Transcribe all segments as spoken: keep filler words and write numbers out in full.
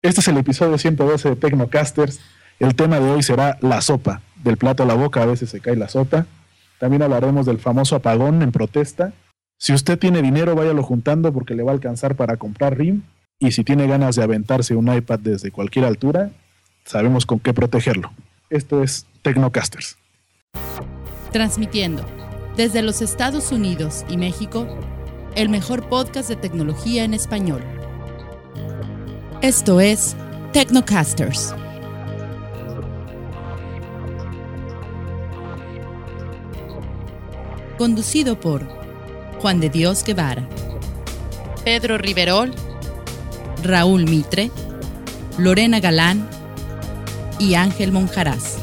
Este es el episodio ciento doce de Tecnocasters. El tema de hoy será la sopa. Del plato a la boca a veces se cae la sota. También hablaremos del famoso apagón en protesta. Si usted tiene dinero, váyalo juntando porque le va a alcanzar para comprar R I M. Y si tiene ganas de aventarse un iPad desde cualquier altura, sabemos con qué protegerlo. Esto es Tecnocasters. Transmitiendo desde los Estados Unidos y México, el mejor podcast de tecnología en español. Esto es Tecnocasters. Conducido por Juan de Dios Guevara, Pedro Riverol, Raúl Mitre, Lorena Galán y Ángel Monjaraz.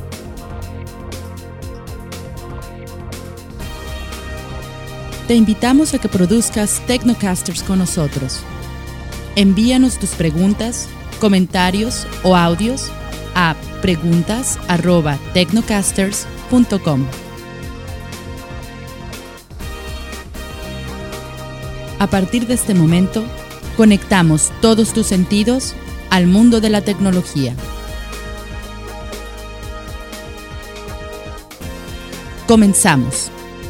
Te invitamos a que produzcas Tecnocasters con nosotros. Envíanos tus preguntas, comentarios o audios a preguntas arroba tecnocasters punto com. A partir de este momento, conectamos todos tus sentidos al mundo de la tecnología. Comenzamos.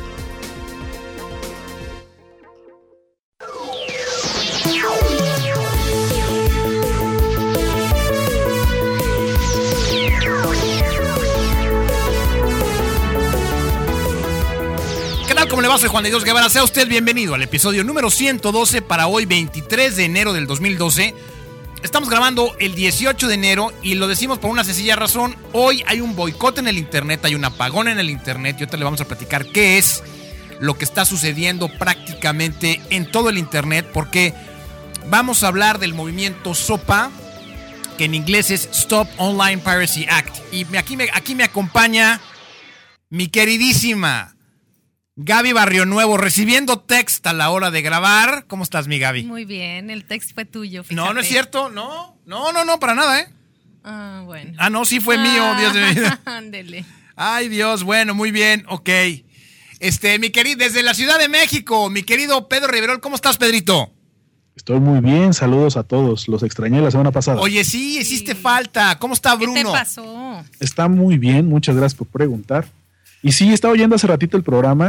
¿Cómo le va? Soy Juan de Dios Guevara. Sea usted bienvenido al episodio número ciento doce para hoy, veintitrés de enero del dos mil doce. Estamos grabando el dieciocho de enero y lo decimos por una sencilla razón. Hoy hay un boicot en el internet, hay un apagón en el internet y ahorita le vamos a platicar qué es lo que está sucediendo prácticamente en todo el internet, porque vamos a hablar del movimiento SOPA, que en inglés es Stop Online Piracy Act. Y aquí me, aquí me acompaña mi queridísima Gaby Barrio Nuevo, recibiendo text a la hora de grabar. ¿Cómo estás, mi Gaby? Muy bien, el text fue tuyo, fíjate. No, no es cierto, no, no, no, no, para nada, ¿eh? Ah, bueno. Ah, no, sí fue ah, mío, Dios de mi vida. Ándele. Ay, Dios, bueno, muy bien, ok. Este, mi querido, desde la Ciudad de México, mi querido Pedro Riverol, ¿cómo estás, Pedrito? Estoy muy bien, saludos a todos, los extrañé la semana pasada. Oye, sí, hiciste sí. falta, ¿cómo está Bruno? ¿Qué te pasó? Está muy bien, muchas gracias por preguntar. Y sí, estaba oyendo hace ratito el programa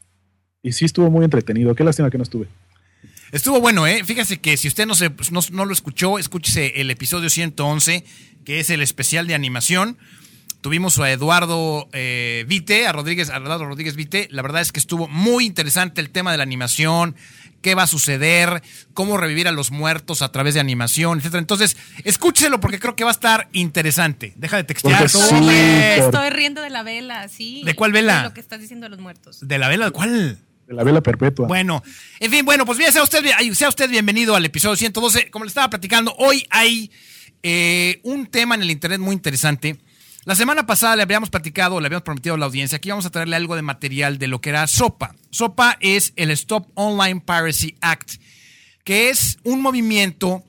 y sí estuvo muy entretenido. Qué lástima que no estuve. Estuvo bueno, ¿eh? Fíjese que si usted no, se, no, no lo escuchó, escúchese el episodio ciento once, que es el especial de animación. Tuvimos a Eduardo eh, Vite, a Rodríguez, a Eduardo Rodríguez Vite. La verdad es que estuvo muy interesante el tema de la animación, qué va a suceder, cómo revivir a los muertos a través de animación, etcétera. Entonces, escúchelo porque creo que va a estar interesante. Deja de textear. Sí, me estoy riendo de la vela, sí. ¿De cuál vela? De lo que estás diciendo de los muertos. ¿De la vela? ¿De cuál? De la vela perpetua. Bueno, en fin, bueno, pues bien, sea usted, sea usted bienvenido al episodio ciento doce. Como le estaba platicando, hoy hay eh, un tema en el internet muy interesante. La semana pasada le habíamos platicado, le habíamos prometido a la audiencia que íbamos a traerle algo de material de lo que era SOPA. SOPA es el Stop Online Piracy Act, que es un movimiento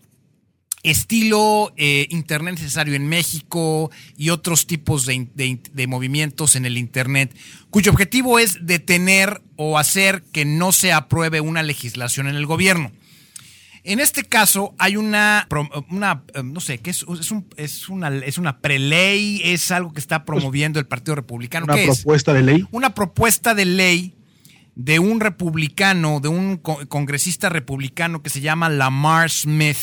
estilo eh, Internet Necesario en México y otros tipos de, de, de movimientos en el Internet, cuyo objetivo es detener o hacer que no se apruebe una legislación en el gobierno. En este caso hay una, una no sé, ¿qué es? Es, un, es, una, es una preley, es algo que está promoviendo el Partido Republicano. ¿Una ¿Qué propuesta es? de ley? Una propuesta de ley de un republicano, de un congresista republicano que se llama Lamar Smith,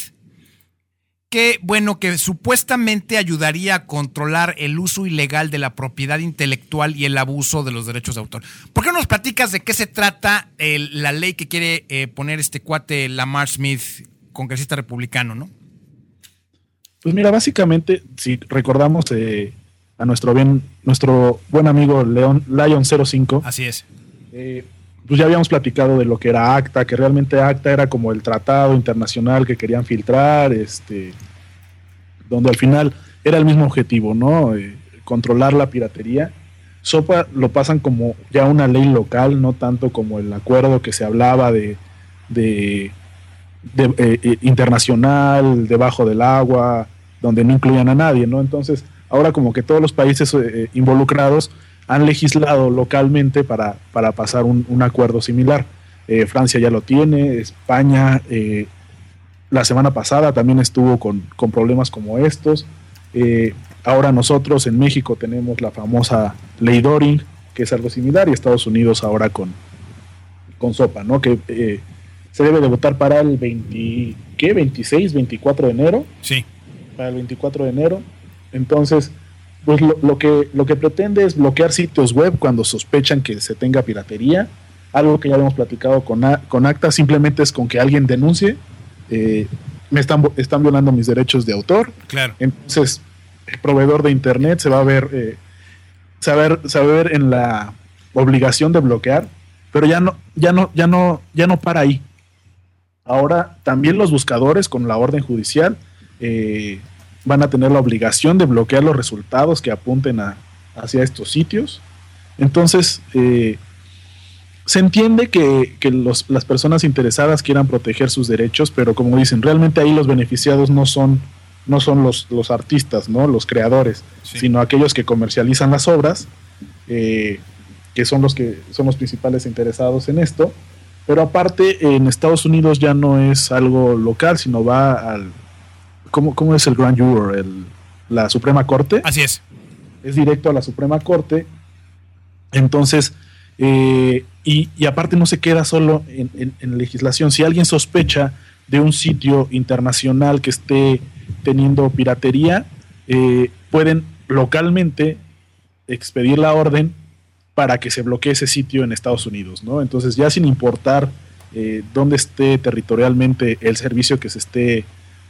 que, bueno, que supuestamente ayudaría a controlar el uso ilegal de la propiedad intelectual y el abuso de los derechos de autor. ¿Por qué no nos platicas de qué se trata el, la ley que quiere eh, poner este cuate Lamar Smith, congresista republicano, no? Pues mira, básicamente, si recordamos eh, a nuestro bien, nuestro buen amigo Leon, Lion cero cinco. Así es. Eh, pues ya habíamos platicado de lo que era ACTA, que realmente ACTA era como el tratado internacional que querían filtrar, este, donde al final era el mismo objetivo, ¿no? Eh, controlar la piratería. SOPA lo pasan como ya una ley local, no tanto como el acuerdo que se hablaba de, de, de eh, eh, internacional, debajo del agua, donde no incluían a nadie, ¿no? Entonces, ahora como que todos los países eh, involucrados han legislado localmente para, para pasar un, un acuerdo similar. Eh, Francia ya lo tiene, España, eh, la semana pasada también estuvo con, con problemas como estos. Eh, ahora nosotros en México tenemos la famosa ley Doring, que es algo similar, y Estados Unidos ahora con, con SOPA, ¿no? Que eh, se debe de votar para el veinte, ¿qué? veintiséis, veinticuatro de enero. Sí. Para el veinticuatro de enero. Entonces, pues lo, lo, que, lo que pretende es bloquear sitios web cuando sospechan que se tenga piratería. Algo que ya hemos platicado con, con ACTA, simplemente es con que alguien denuncie, eh, me están, están violando mis derechos de autor. Claro. Entonces, el proveedor de internet se va a ver, eh, se va a ver, se va a ver en la obligación de bloquear, pero ya no, ya no, ya no, ya no para ahí. Ahora también los buscadores con la orden judicial eh, van a tener la obligación de bloquear los resultados que apunten a, hacia estos sitios. Entonces, eh, se entiende que, que los, las personas interesadas quieran proteger sus derechos, pero como dicen, realmente ahí los beneficiados no son, no son los, los artistas, ¿no? Los creadores, sí, sino aquellos que comercializan las obras, eh, que son los que son los principales interesados en esto. Pero aparte, en Estados Unidos ya no es algo local, sino va al... ¿Cómo, cómo es el Grand Jury? El, la Suprema Corte. Así es. Es directo a la Suprema Corte. Entonces, eh, y, y aparte no se queda solo en, en, en legislación. Si alguien sospecha de un sitio internacional que esté teniendo piratería, eh, pueden localmente expedir la orden para que se bloquee ese sitio en Estados Unidos, ¿no? Entonces, ya sin importar eh, dónde esté territorialmente el servicio que se esté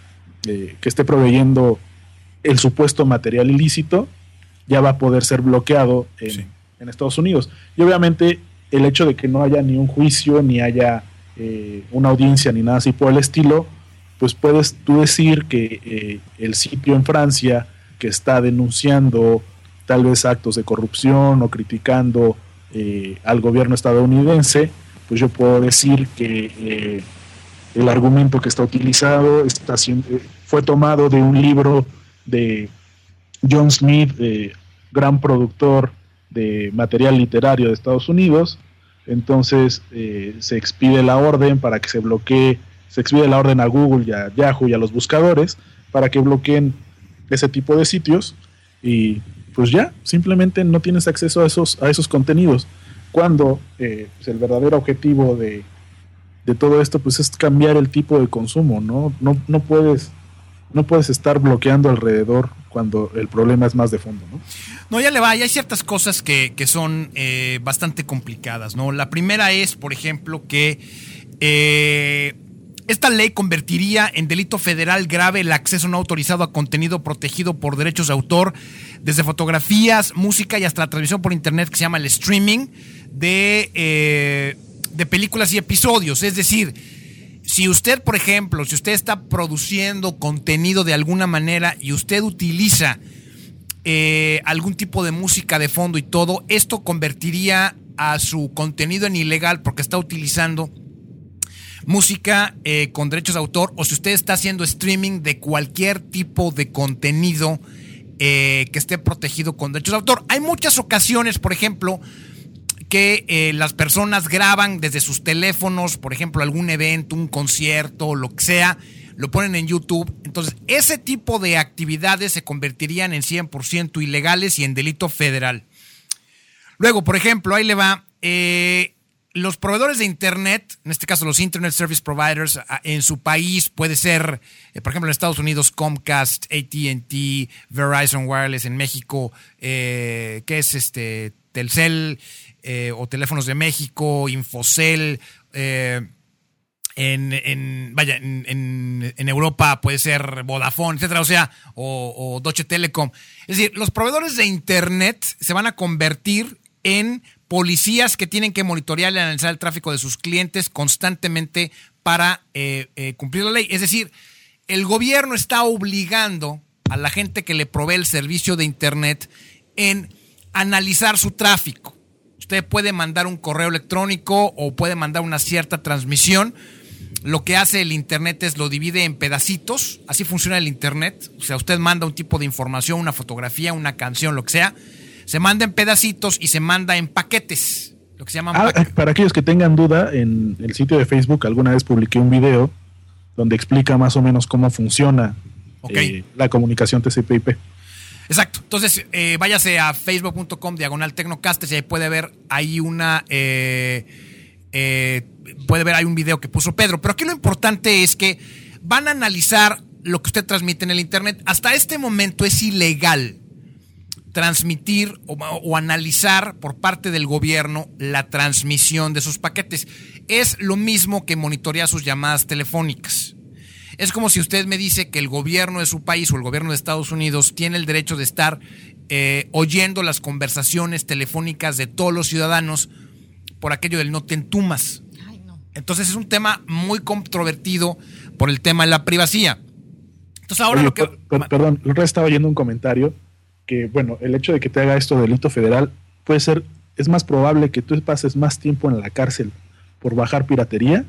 eh, que esté proveyendo el supuesto material ilícito, ya va a poder ser bloqueado en, sí. en Estados Unidos. Y obviamente el hecho de que no haya ni un juicio, ni haya eh, una audiencia, ni nada así por el estilo, pues puedes tú decir que eh, el sitio en Francia que está denunciando tal vez actos de corrupción o criticando eh, al gobierno estadounidense, pues yo puedo decir que eh, el argumento que está utilizado está siendo, fue tomado de un libro de John Smith, eh, gran productor de material literario de Estados Unidos. Entonces eh, se expide la orden para que se bloquee, se expide la orden a Google y a Yahoo y a los buscadores para que bloqueen ese tipo de sitios, y pues ya, simplemente no tienes acceso a esos, a esos contenidos, cuando eh, pues el verdadero objetivo de, de todo esto pues es cambiar el tipo de consumo, ¿no? No, no puedes, no puedes estar bloqueando alrededor cuando el problema es más de fondo, ¿no? No, ya le va, y hay ciertas cosas que, que son eh, bastante complicadas, ¿no? La primera es, por ejemplo, que eh, esta ley convertiría en delito federal grave el acceso no autorizado a contenido protegido por derechos de autor, desde fotografías, música y hasta la transmisión por internet, que se llama el streaming de, eh, de películas y episodios. Es decir, si usted, por ejemplo, si usted está produciendo contenido de alguna manera y usted utiliza eh, algún tipo de música de fondo y todo, esto convertiría a su contenido en ilegal porque está utilizando música eh, con derechos de autor, o si usted está haciendo streaming de cualquier tipo de contenido eh, que esté protegido con derechos de autor. Hay muchas ocasiones, por ejemplo, que eh, las personas graban desde sus teléfonos, por ejemplo, algún evento, un concierto, lo que sea, lo ponen en YouTube. Entonces, ese tipo de actividades se convertirían en cien por ciento ilegales y en delito federal. Luego, por ejemplo, ahí le va... Eh, los proveedores de internet, en este caso los Internet Service Providers, en su país puede ser, eh, por ejemplo, en Estados Unidos, Comcast, A T and T, Verizon Wireless, en México, eh, ¿qué es este? Telcel, eh, o Teléfonos de México, Infocel, eh, en, en, vaya, en, en, en Europa puede ser Vodafone, etcétera, o sea, o, o Deutsche Telekom. Es decir, los proveedores de internet se van a convertir en policías que tienen que monitorear y analizar el tráfico de sus clientes constantemente para eh, eh, cumplir la ley. Es decir, el gobierno está obligando a la gente que le provee el servicio de internet en analizar su tráfico. Usted puede mandar un correo electrónico o puede mandar una cierta transmisión. Lo que hace el internet es lo divide en pedacitos. Así funciona el internet. O sea, usted manda un tipo de información, una fotografía, una canción, lo que sea. Se manda en pedacitos y se manda en paquetes, lo que se llaman ah, paquetes. Para aquellos que tengan duda, en el sitio de Facebook alguna vez publiqué un video donde explica más o menos cómo funciona okay. eh, la comunicación T C P I P. Exacto. Entonces, eh, váyase a facebook punto com diagonal tecnocastes y ahí puede ver ahí una... Eh, eh, puede ver ahí un video que puso Pedro. Pero aquí lo importante es que van a analizar lo que usted transmite en el internet. Hasta este momento es ilegal transmitir o, o analizar por parte del gobierno la transmisión de sus paquetes. Es lo mismo que monitorear sus llamadas telefónicas. Es como si usted me dice que el gobierno de su país o el gobierno de Estados Unidos tiene el derecho de estar eh, oyendo las conversaciones telefónicas de todos los ciudadanos por aquello del no te entumas. Ay, no. Entonces es un tema muy controvertido por el tema de la privacidad. Entonces ahora Oye, lo que... per, per, perdón, el otro día estaba oyendo un comentario que, bueno, el hecho de que te haga esto delito federal puede ser, es más probable que tú pases más tiempo en la cárcel por bajar piratería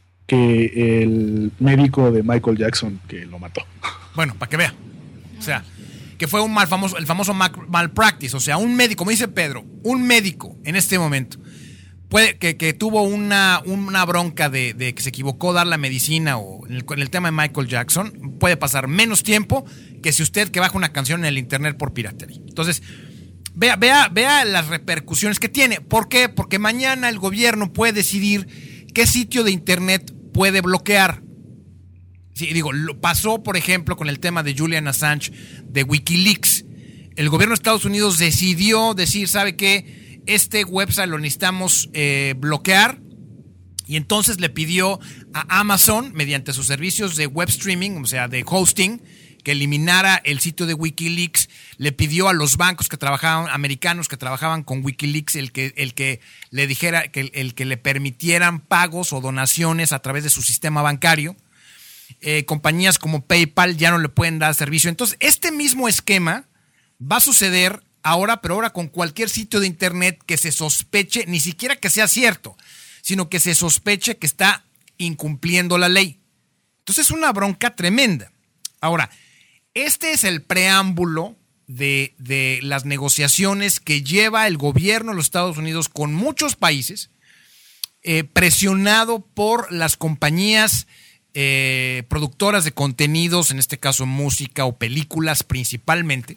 que el médico de Michael Jackson que lo mató. Bueno, para que vea. O sea, que fue un mal famoso, el famoso malpractice. O sea, un médico, como dice Pedro, un médico en este momento puede que, que tuvo una, una bronca de, de que se equivocó dar la medicina o en el, en el tema de Michael Jackson, puede pasar menos tiempo que si usted que baja una canción en el internet por piratería. Entonces, vea, vea, vea las repercusiones que tiene. ¿Por qué? Porque mañana el gobierno puede decidir qué sitio de internet puede bloquear. Sí, digo, lo pasó, por ejemplo, con el tema de Julian Assange de Wikileaks. El gobierno de Estados Unidos decidió decir, ¿sabe qué? Este website lo necesitamos eh, bloquear. Y entonces le pidió a Amazon, mediante sus servicios de web streaming, o sea, de hosting, que eliminara el sitio de Wikileaks. Le pidió a los bancos que trabajaban, americanos que trabajaban con Wikileaks, el que, el que le dijera, que el, el que le permitieran pagos o donaciones a través de su sistema bancario. Eh, compañías como PayPal ya no le pueden dar servicio. Entonces, este mismo esquema va a suceder ahora, pero ahora con cualquier sitio de internet que se sospeche, ni siquiera que sea cierto, sino que se sospeche que está incumpliendo la ley. Entonces, es una bronca tremenda. Ahora, este es el preámbulo de, de las negociaciones que lleva el gobierno de los Estados Unidos con muchos países, eh, presionado por las compañías eh, productoras de contenidos, en este caso música o películas principalmente,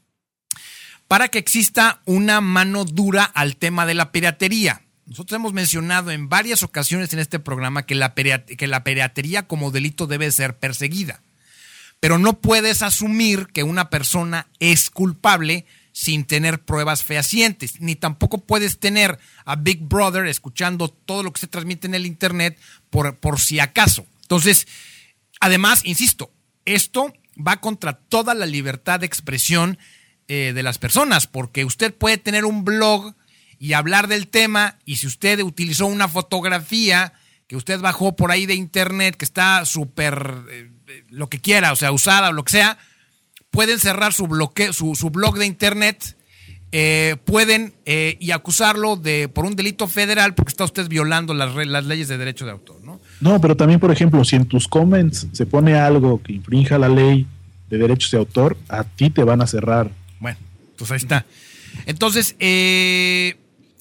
para que exista una mano dura al tema de la piratería. Nosotros hemos mencionado en varias ocasiones en este programa que la, que la piratería como delito debe ser perseguida. Pero no puedes asumir que una persona es culpable sin tener pruebas fehacientes, ni tampoco puedes tener a Big Brother escuchando todo lo que se transmite en el internet por, por si acaso. Entonces, además, insisto, esto va contra toda la libertad de expresión eh, de las personas, porque usted puede tener un blog y hablar del tema, y si usted utilizó una fotografía que usted bajó por ahí de internet, que está súper... Eh, lo que quiera, o sea, usada o lo que sea, pueden cerrar su, bloque, su, su blog de internet, eh, pueden eh, y acusarlo de por un delito federal porque está usted violando las, las leyes de derecho de autor, ¿no? No, pero también, por ejemplo, si en tus comments se pone algo que infrinja la ley de derechos de autor, a ti te van a cerrar. Bueno, pues ahí está. Entonces, eh,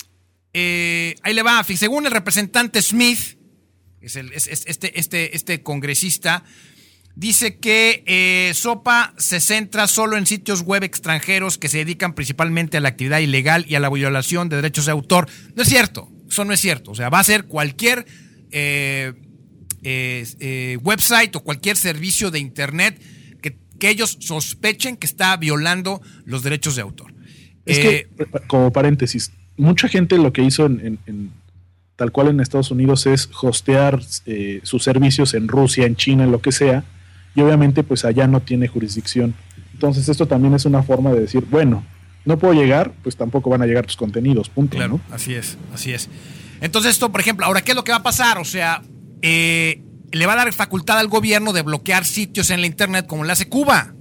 eh, ahí le va. Según el representante Smith, es el, es, es este, este, este congresista, dice que eh, SOPA se centra solo en sitios web extranjeros que se dedican principalmente a la actividad ilegal y a la violación de derechos de autor. No es cierto, eso no es cierto. O sea, va a ser cualquier eh, eh, eh, website o cualquier servicio de internet que, que ellos sospechen que está violando los derechos de autor. Es eh, que, como paréntesis, mucha gente lo que hizo en, en, en tal cual en Estados Unidos es hostear eh, sus servicios en Rusia, en China, en lo que sea, y obviamente pues allá no tiene jurisdicción. Entonces esto también es una forma de decir, bueno, no puedo llegar, pues tampoco van a llegar tus contenidos, punto. Claro, ¿no? Así es, así es. Entonces esto, por ejemplo, ahora, ¿qué es lo que va a pasar? O sea, eh, le va a dar facultad al gobierno de bloquear sitios en la internet como le hace Cuba.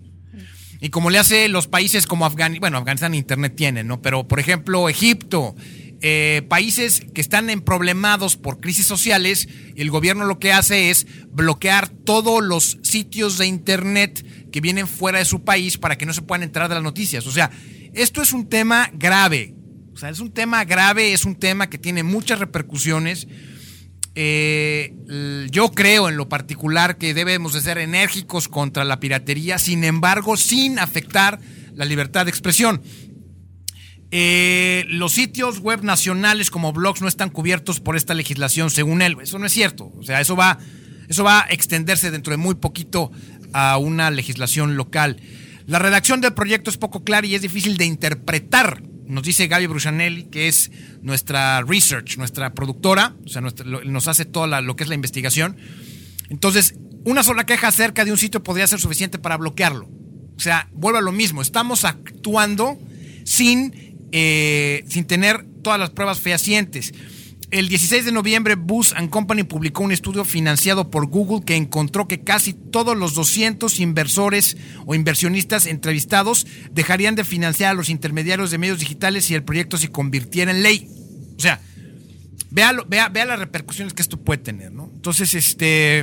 Y como le hace los países como Afganistán, bueno, Afganistán internet tiene, ¿no? Pero, por ejemplo, Egipto, Eh, países que están en problemados por crisis sociales, y el gobierno lo que hace es bloquear todos los sitios de internet que vienen fuera de su país para que no se puedan enterar de las noticias. O sea, esto es un tema grave. O sea, es un tema grave, es un tema que tiene muchas repercusiones. eh, yo creo en lo particular que debemos de ser enérgicos contra la piratería, sin embargo, sin afectar la libertad de expresión. Eh, los sitios web nacionales como blogs no están cubiertos por esta legislación, según él. Eso no es cierto. O sea, eso va, eso va a extenderse dentro de muy poquito a una legislación local. La redacción del proyecto es poco clara y es difícil de interpretar, nos dice Gaby Brucianelli, que es nuestra research, nuestra productora, o sea, nuestra, lo, nos hace toda la, lo que es la investigación. Entonces, una sola queja acerca de un sitio podría ser suficiente para bloquearlo. O sea, vuelve a lo mismo, estamos actuando sin... Eh, sin tener todas las pruebas fehacientes. El dieciséis de noviembre, Booz and Company publicó un estudio financiado por Google que encontró que casi todos los doscientos inversores o inversionistas entrevistados dejarían de financiar a los intermediarios de medios digitales si el proyecto se convirtiera en ley. O sea, vea, vea, vea las repercusiones que esto puede tener, ¿no? Entonces, este...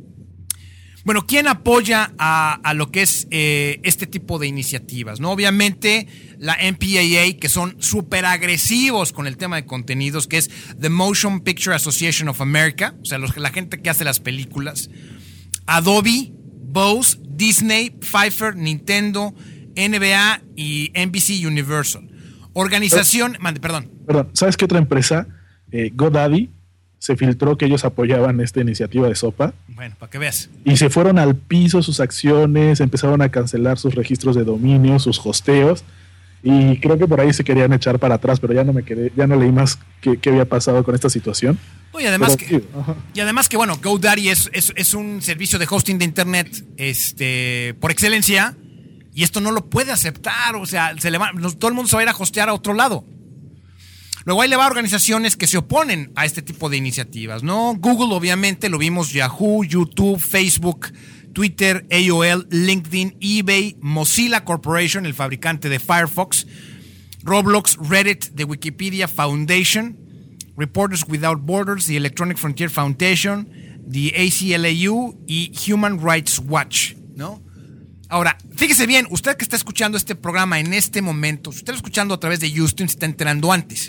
Bueno, ¿quién apoya a, a lo que es eh, este tipo de iniciativas? ¿No? Obviamente la M P A A, que son súper agresivos con el tema de contenidos, que es The Motion Picture Association of America, o sea, los, la gente que hace las películas. Adobe, Bose, Disney, Pfeiffer, Nintendo, N B A y N B C Universal. Organización... Mande, perdón. Perdón, ¿sabes qué otra empresa? Eh, GoDaddy. Se filtró que ellos apoyaban esta iniciativa de SOPA. Bueno, para que veas. Y se fueron al piso sus acciones, empezaron a cancelar sus registros de dominio, sus hosteos. Y creo que por ahí se querían echar para atrás, pero ya no me quedé, ya no leí más qué, qué había pasado con esta situación. No, y además pero, que, y además que bueno, GoDaddy es, es, es un servicio de hosting de internet este, por excelencia, y esto no lo puede aceptar. O sea, se le va, todo el mundo se va a ir a hostear a otro lado. Luego ahí le va a organizaciones que se oponen a este tipo de iniciativas, ¿no? Google, obviamente, lo vimos, Yahoo, YouTube, Facebook, Twitter, A O L, LinkedIn, eBay, Mozilla Corporation, el fabricante de Firefox, Roblox, Reddit, The Wikipedia Foundation, Reporters Without Borders, the Electronic Frontier Foundation, the A C L A U y Human Rights Watch, ¿no? Ahora, fíjese bien, usted que está escuchando este programa en este momento, si usted lo está escuchando a través de Houston, se está enterando antes.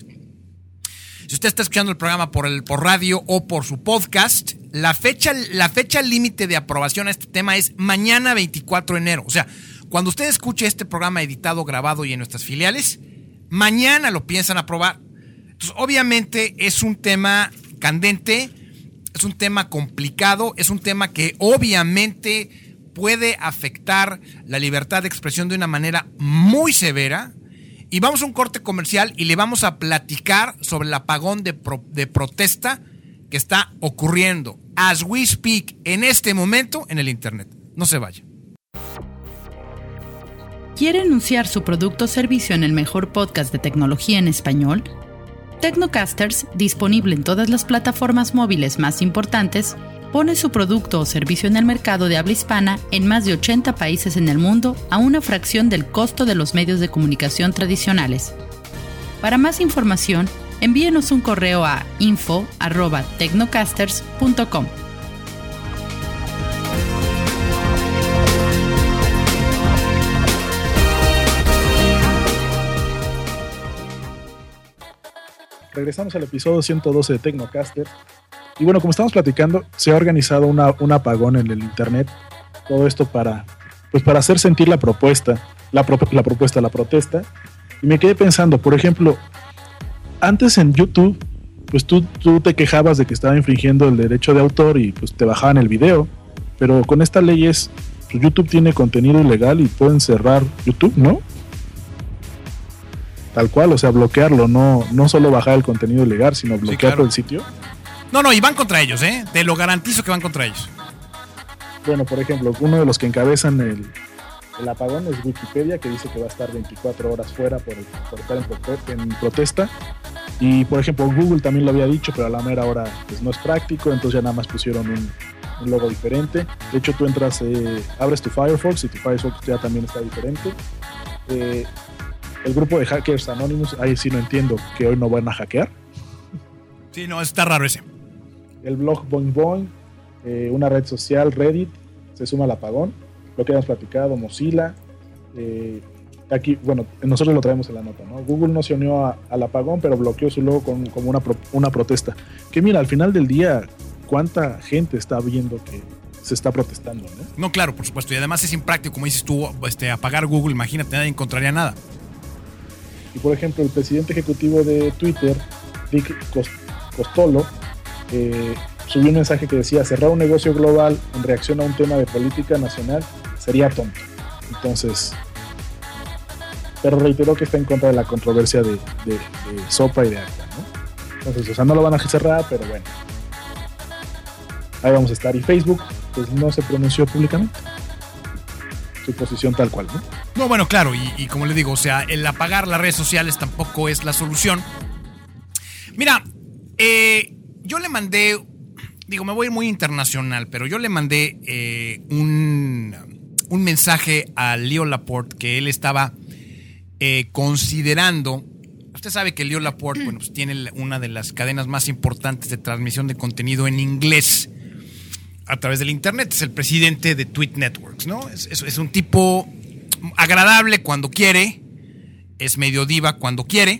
Si usted está escuchando el programa por, el, por radio o por su podcast, la fecha, la fecha límite de aprobación a este tema es mañana veinticuatro de enero. O sea, cuando usted escuche este programa editado, grabado y en nuestras filiales, mañana lo piensan aprobar. Entonces, obviamente es un tema candente, es un tema complicado, es un tema que obviamente puede afectar la libertad de expresión de una manera muy severa. Y vamos a un corte comercial y le vamos a platicar sobre el apagón de, pro, de protesta que está ocurriendo as we speak en este momento en el internet. No se vaya. ¿Quiere anunciar su producto o servicio en el mejor podcast de tecnología en español? Tecnocasters, disponible en todas las plataformas móviles más importantes, pone su producto o servicio en el mercado de habla hispana en más de ochenta países en el mundo a una fracción del costo de los medios de comunicación tradicionales. Para más información, envíenos un correo a info arroba tecnocasters punto com. Regresamos al episodio ciento doce de Tecnocasters. Y bueno, como estamos platicando, se ha organizado una, un apagón en el internet. Todo esto para, pues para hacer sentir la propuesta, la, pro, la propuesta, la protesta. Y me quedé pensando, por ejemplo, antes en YouTube, pues tú, tú te quejabas de que estaba infringiendo el derecho de autor y pues te bajaban el video. Pero con esta ley es, pues YouTube tiene contenido ilegal y pueden cerrar YouTube, ¿no? Tal cual, o sea, bloquearlo, no, no solo bajar el contenido ilegal, sino bloquear sí, claro. el sitio. No, no, y van contra ellos, ¿eh? Te lo garantizo que van contra ellos. Bueno, por ejemplo, uno de los que encabezan el, el apagón es Wikipedia, que dice que va a estar veinticuatro horas fuera por, por estar en, en protesta. Y, por ejemplo, Google también lo había dicho, pero a la mera hora pues, no es práctico, entonces ya nada más pusieron un, un logo diferente. De hecho, tú entras, eh, abres tu Firefox y tu Firefox ya también está diferente. Eh, el grupo de Hackers Anonymous, ahí sí no entiendo que hoy no van a hackear. Sí, no, está raro ese. El blog Boing Boing, eh, una red social, Reddit, se suma al apagón. Lo que hemos platicado, Mozilla, eh, aquí, bueno, nosotros lo traemos en la nota, ¿no? Google no se unió a, al apagón, pero bloqueó su logo con, como una, pro, una protesta. Que mira, al final del día, ¿cuánta gente está viendo que se está protestando, ¿no? No, claro, por supuesto. Y además es impráctico, como dices tú, este, apagar Google, imagínate, nadie encontraría nada. Y por ejemplo, el presidente ejecutivo de Twitter, Dick Costolo, eh, subió un mensaje que decía: cerrar un negocio global en reacción a un tema de política nacional sería tonto. Entonces, pero reiteró que está en contra de la controversia de, de, de SOPA y de ACTA, ¿no? Entonces, o sea, no lo van a cerrar, pero bueno, ahí vamos a estar. Y Facebook, pues no se pronunció públicamente su posición tal cual, ¿no? No, bueno, claro, y, y como le digo, o sea, el apagar las redes sociales tampoco es la solución. Mira, eh, yo le mandé, digo, me voy a ir muy internacional, pero yo le mandé eh, un, un mensaje a Leo Laporte que él estaba eh, considerando. Usted sabe que Leo Laporte, bueno, pues tiene una de las cadenas más importantes de transmisión de contenido en inglés a través del internet. Es el presidente de Tweet Networks, ¿no? Es, es, es un tipo agradable cuando quiere, es medio diva cuando quiere.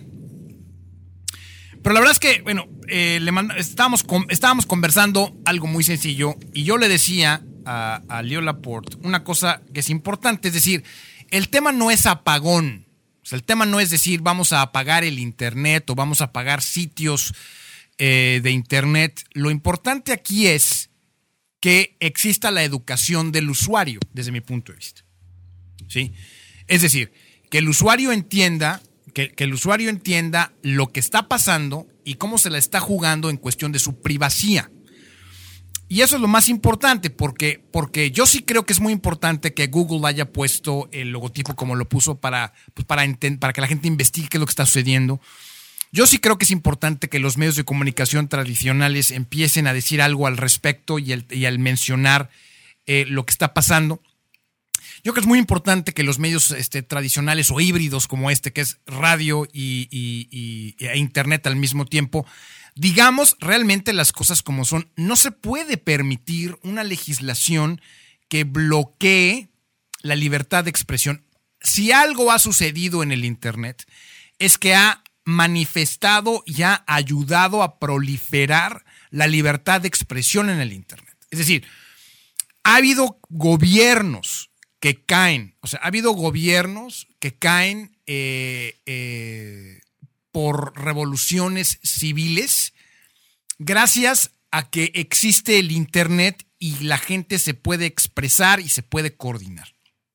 Pero la verdad es que, bueno, eh, le mand- estábamos, con- estábamos conversando algo muy sencillo y yo le decía a, a Leo Laporte una cosa que es importante, es decir, el tema no es apagón. O sea, el tema no es decir vamos a apagar el internet o vamos a apagar sitios eh, de internet. Lo importante aquí es que exista la educación del usuario, desde mi punto de vista. ¿Sí? Es decir, que el usuario entienda, que, que el usuario entienda lo que está pasando y cómo se la está jugando en cuestión de su privacidad. Y eso es lo más importante, porque, porque yo sí creo que es muy importante que Google haya puesto el logotipo como lo puso para, pues para, enten- para que la gente investigue qué es lo que está sucediendo. Yo sí creo que es importante que los medios de comunicación tradicionales empiecen a decir algo al respecto y, el, y al mencionar eh, lo que está pasando. Yo creo que es muy importante que los medios este, tradicionales o híbridos como este, que es radio y, y, y, e internet al mismo tiempo, digamos realmente las cosas como son. No se puede permitir una legislación que bloquee la libertad de expresión. Si algo ha sucedido en el internet, es que ha manifestado y ha ayudado a proliferar la libertad de expresión en el internet. Es decir, ha habido gobiernos que caen, o sea, ha habido gobiernos que caen eh, eh, por revoluciones civiles gracias a que existe el internet y la gente se puede expresar y se puede coordinar.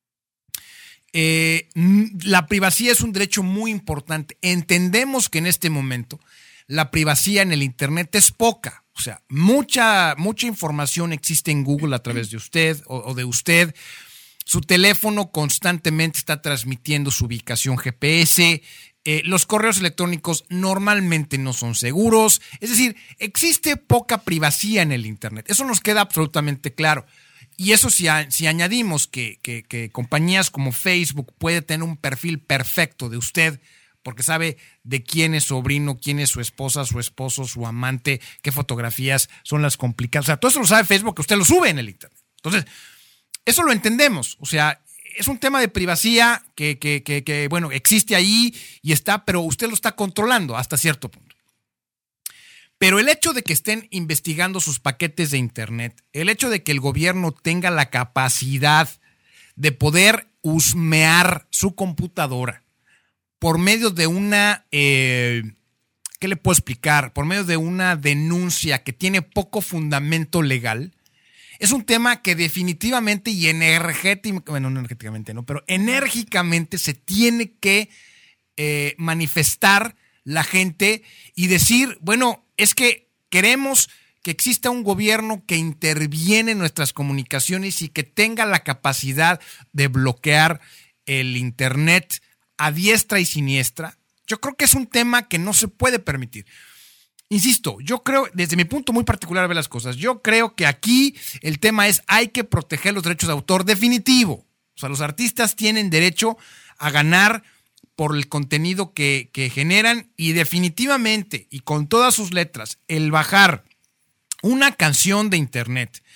Eh, la privacidad es un derecho muy importante. Entendemos que en este momento la privacidad en el internet es poca. O sea, mucha, mucha información existe en Google a través de usted o, o de usted. Su teléfono constantemente está transmitiendo su ubicación G P S. Eh, los correos electrónicos normalmente no son seguros. Es decir, existe poca privacidad en el internet. Eso nos queda absolutamente claro. Y eso si, a, si añadimos que, que, que compañías como Facebook puede tener un perfil perfecto de usted porque sabe de quién es sobrino, quién es su esposa, su esposo, su amante, qué fotografías son las complicadas. O sea, todo eso lo sabe Facebook, que usted lo sube en el internet. Entonces, eso lo entendemos. O sea, es un tema de privacidad que, que, que, que, bueno, existe ahí y está, pero usted lo está controlando hasta cierto punto. Pero el hecho de que estén investigando sus paquetes de internet, el hecho de que el gobierno tenga la capacidad de poder husmear su computadora por medio de una, eh, ¿qué le puedo explicar? Por medio de una denuncia que tiene poco fundamento legal, es un tema que definitivamente y energéticamente, bueno, no energéticamente no, pero enérgicamente se tiene que eh, manifestar la gente y decir, bueno, es que queremos que exista un gobierno que interviene en nuestras comunicaciones y que tenga la capacidad de bloquear el internet a diestra y siniestra. Yo creo que es un tema que no se puede permitir. Insisto, yo creo, desde mi punto muy particular de ver las cosas, yo creo que aquí el tema es hay que proteger los derechos de autor definitivo. O sea, los artistas tienen derecho a ganar por el contenido que, que generan y definitivamente y con todas sus letras, el bajar una canción de internet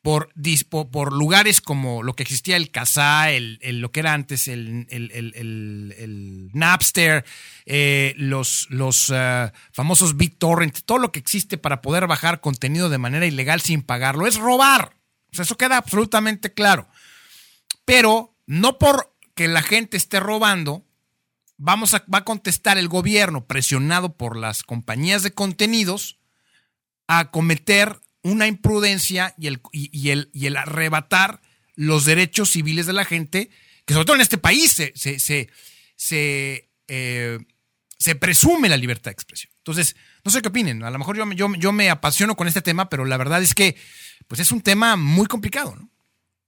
por, por, por lugares como lo que existía el Kazaa, el, el, lo que era antes el, el, el, el, el Napster, eh, los, los uh, famosos BitTorrent, todo lo que existe para poder bajar contenido de manera ilegal sin pagarlo, es robar. O sea, eso queda absolutamente claro. Pero no porque la gente esté robando, vamos a, va a contestar el gobierno, presionado por las compañías de contenidos, a cometer una imprudencia y el, y, y, el, y el arrebatar los derechos civiles de la gente, que sobre todo en este país se, se, se, se, eh, se presume la libertad de expresión. Entonces, no sé qué opinen. A lo mejor yo, yo, yo me apasiono con este tema, pero la verdad es que pues es un tema muy complicado, ¿no?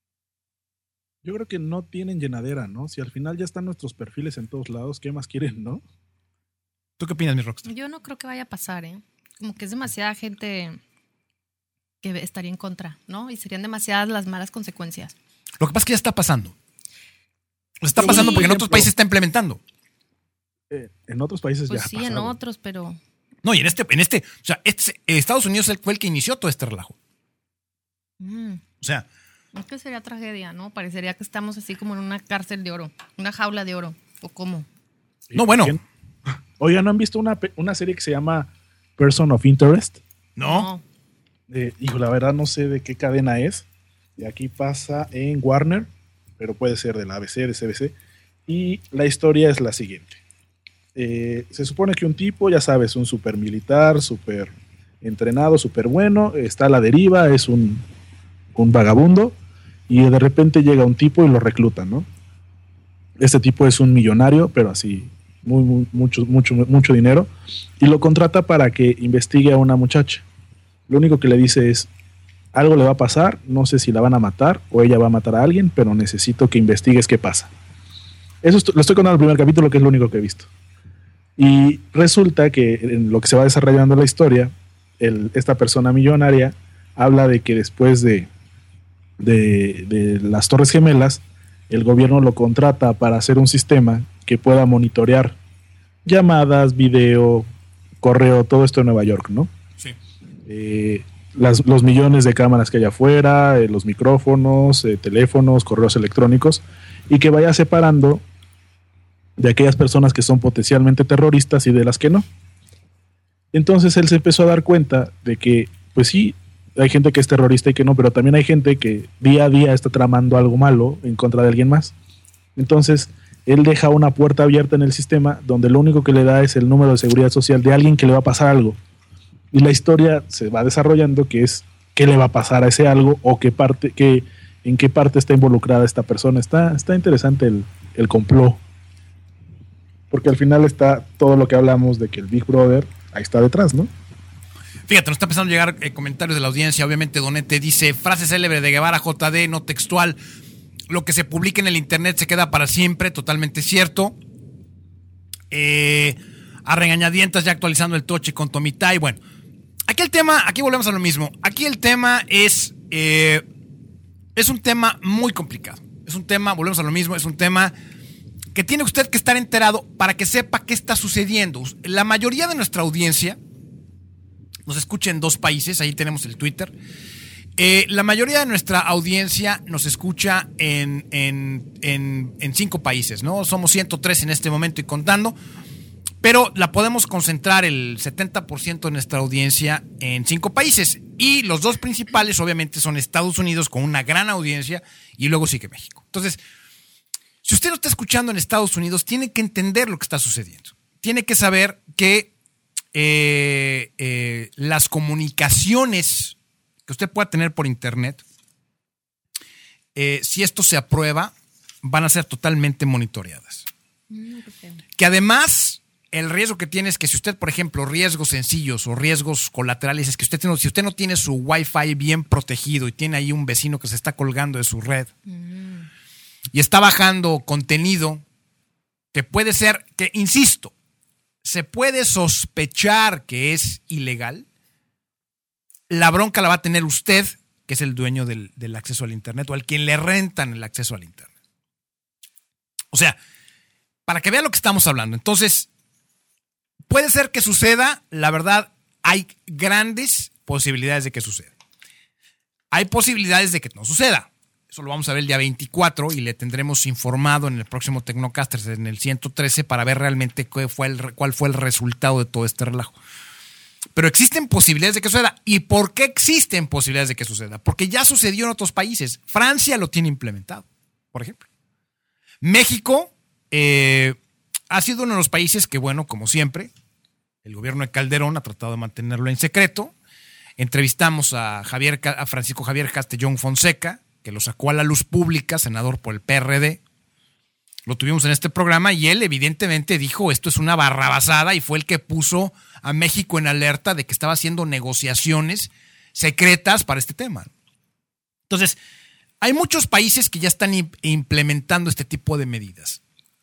Yo creo que no tienen llenadera, ¿no? Si al final ya están nuestros perfiles en todos lados, ¿qué más quieren, no? ¿Tú qué opinas, mi Rockstar? Yo no creo que vaya a pasar, ¿eh? Como que es demasiada gente que estaría en contra, ¿no? Y serían demasiadas las malas consecuencias. Lo que pasa es que ya está pasando. Está pasando sí, porque en otros países está implementando. Eh, en otros países pues ya sí, ha pasado. en otros, pero... No, y en este, en este, o sea, este, Estados Unidos fue el que inició todo este relajo. Mm. O sea... Es que sería tragedia, ¿no? Parecería que estamos así como en una cárcel de oro, una jaula de oro, ¿o cómo? No, bueno. Oigan, ¿no han visto una, una serie que se llama Person of Interest? No. no. Eh, hijo, la verdad no sé de qué cadena es. Y aquí pasa en Warner, pero puede ser de la A B C, de C B C. Y la historia es la siguiente. Eh, se supone que un tipo, ya sabes, un super militar, súper entrenado, súper bueno, está a la deriva, es un, un vagabundo, y de repente llega un tipo y lo recluta, ¿no? Este tipo es un millonario, pero así, muy, muy, mucho, mucho, mucho dinero, y lo contrata para que investigue a una muchacha. Lo único que le dice es, algo le va a pasar, no sé si la van a matar o ella va a matar a alguien, pero necesito que investigues qué pasa. Eso est- lo estoy contando en el primer capítulo, que es lo único que he visto. Y resulta que en lo que se va desarrollando la historia, el, esta persona millonaria habla de que después de, de, de las Torres Gemelas, el gobierno lo contrata para hacer un sistema que pueda monitorear llamadas, video, correo, todo esto en Nueva York, ¿no? Sí. Eh, las, los millones de cámaras que hay afuera, eh, los micrófonos, eh, teléfonos, correos electrónicos, y que vaya separando de aquellas personas que son potencialmente terroristas y de las que no. Entonces él se empezó a dar cuenta de que, pues sí, hay gente que es terrorista y que no, pero también hay gente que día a día está tramando algo malo en contra de alguien más. Entonces él deja una puerta abierta en el sistema donde lo único que le da es el número de seguridad social de alguien que le va a pasar algo. Y la historia se va desarrollando, que es qué le va a pasar a ese algo o qué parte, qué, en qué parte está involucrada esta persona. Está, está interesante el, el complot. Porque al final está todo lo que hablamos de que el Big Brother ahí está detrás, ¿no? Fíjate, nos está empezando a llegar eh, comentarios de la audiencia. Obviamente, Donete dice, frase célebre de Guevara J D, no textual. Lo que se publica en el internet se queda para siempre, totalmente cierto. Eh, a regañadientas ya actualizando el Tochi con Tomitay. Bueno, aquí el tema, aquí volvemos a lo mismo. Aquí el tema es, eh, es un tema muy complicado. Es un tema, volvemos a lo mismo, es un tema que tiene usted que estar enterado para que sepa qué está sucediendo. La mayoría de nuestra audiencia nos escucha en dos países, ahí tenemos el Twitter. Eh, la mayoría de nuestra audiencia nos escucha en, en, en, en cinco países, ¿no? Somos ciento tres en este momento y contando, pero la podemos concentrar el setenta por ciento de nuestra audiencia en cinco países. Y los dos principales, obviamente, son Estados Unidos, con una gran audiencia, y luego sigue México. Entonces, si usted no está escuchando en Estados Unidos, tiene que entender lo que está sucediendo. Tiene que saber que eh, eh, las comunicaciones que usted pueda tener por internet, eh, si esto se aprueba, van a ser totalmente monitoreadas. Mm, okay. Que además, el riesgo que tiene es que si usted, por ejemplo, riesgos sencillos o riesgos colaterales, es que usted, si usted no tiene su Wi-Fi bien protegido y tiene ahí un vecino que se está colgando de su red, mm. y está bajando contenido que puede ser, que insisto, se puede sospechar que es ilegal, la bronca la va a tener usted, que es el dueño del, del acceso al internet o al quien le rentan el acceso al internet. O sea, para que vea lo que estamos hablando. Entonces, puede ser que suceda, la verdad, hay grandes posibilidades de que suceda. Hay posibilidades de que no suceda. Eso lo vamos a ver el día veinticuatro y le tendremos informado en el próximo Tecnocasters, en el ciento trece, para ver realmente cuál fue el, cuál fue el resultado de todo este relajo. Pero existen posibilidades de que suceda. ¿Y por qué existen posibilidades de que suceda? Porque ya sucedió en otros países. Francia lo tiene implementado, por ejemplo. México eh, ha sido uno de los países que, bueno, como siempre, el gobierno de Calderón ha tratado de mantenerlo en secreto. Entrevistamos a, Javier, a Francisco Javier Castellón Fonseca, que lo sacó a la luz pública, senador por el P R D. Lo tuvimos en este programa y él evidentemente dijo esto es una barrabasada y fue el que puso a México en alerta de que estaba haciendo negociaciones secretas para este tema. Entonces, hay muchos países que ya están implementando este tipo de medidas.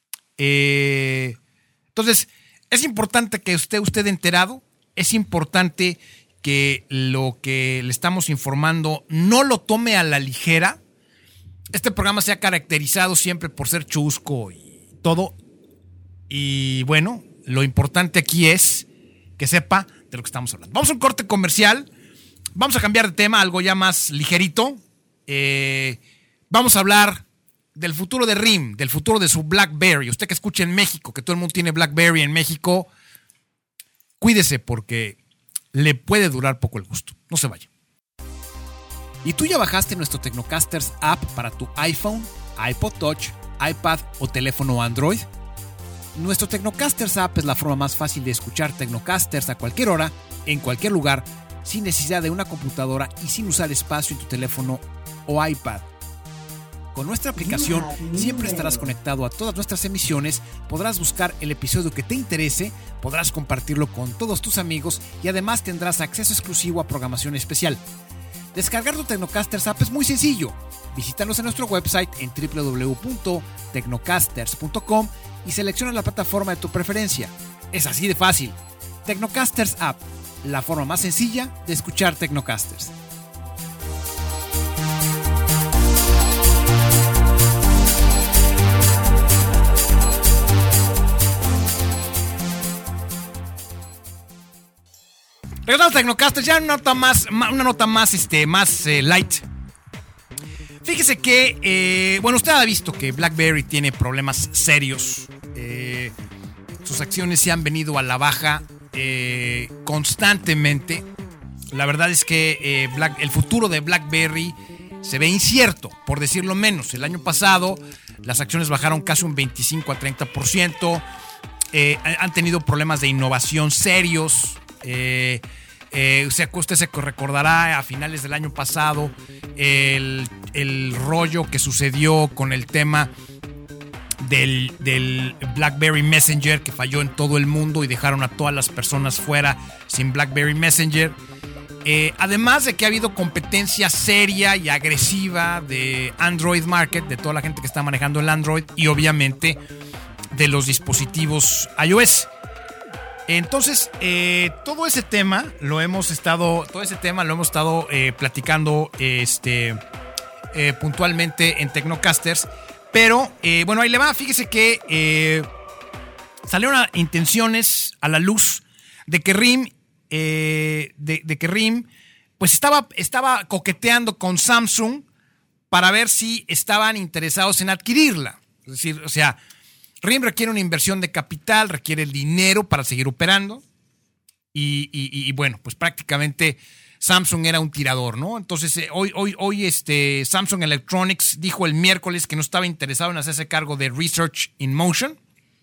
Eh, entonces, es importante que esté usted enterado, es importante que lo que le estamos informando no lo tome a la ligera. Este programa se ha caracterizado siempre por ser chusco y todo. Y bueno, lo importante aquí es que sepa de lo que estamos hablando. Vamos a un corte comercial. Vamos a cambiar de tema, algo ya más ligerito. Eh, vamos a hablar del futuro de R I M, del futuro de su BlackBerry. Usted que escucha en México, que todo el mundo tiene BlackBerry en México, cuídese porque le puede durar poco el gusto. No se vaya. ¿Y tú ya bajaste nuestro Tecnocasters app para tu iPhone, iPod Touch, iPad o teléfono Android? Nuestro Tecnocasters app es la forma más fácil de escuchar Tecnocasters a cualquier hora, en cualquier lugar, sin necesidad de una computadora y sin usar espacio en tu teléfono o iPad. Con nuestra aplicación siempre estarás conectado a todas nuestras emisiones, podrás buscar el episodio que te interese, podrás compartirlo con todos tus amigos y además tendrás acceso exclusivo a programación especial. Descargar tu Tecnocasters app es muy sencillo. Visítanos en nuestro website en doble u doble u doble u punto tecnocasters punto com y selecciona la plataforma de tu preferencia. Es así de fácil. Tecnocasters app, la forma más sencilla de escuchar Tecnocasters. Regresamos a Tecnocasters, ya una nota más, una nota más, este, más eh, light. Fíjese que, eh, bueno, usted ha visto que BlackBerry tiene problemas serios. Eh, sus acciones se han venido a la baja eh, constantemente. La verdad es que eh, Black, el futuro de BlackBerry se ve incierto, por decirlo menos. El año pasado las acciones bajaron casi un veinticinco a treinta por ciento. Eh, han tenido problemas de innovación serios. Eh, eh, o sea, usted se recordará a finales del año pasado el, el rollo que sucedió con el tema del, del BlackBerry Messenger, que falló en todo el mundo y dejaron a todas las personas fuera sin BlackBerry Messenger. Eh, además de que ha habido competencia seria y agresiva de Android Market, de toda la gente que está manejando el Android y obviamente de los dispositivos iOS. Entonces, eh, todo ese tema lo hemos estado, todo ese tema lo hemos estado eh, platicando este, eh, puntualmente en Tecnocasters. Pero, eh, bueno, ahí le va. Fíjese que eh, salieron a intenciones a la luz de que R I M, eh, de, de que R I M, pues estaba, estaba coqueteando con Samsung para ver si estaban interesados en adquirirla. Es decir, o sea, R I M requiere una inversión de capital, requiere el dinero para seguir operando y, y, y bueno, pues prácticamente Samsung era un tirador, ¿no? Entonces eh, hoy, hoy, hoy este, Samsung Electronics dijo el miércoles que no estaba interesado en hacerse cargo de Research in Motion.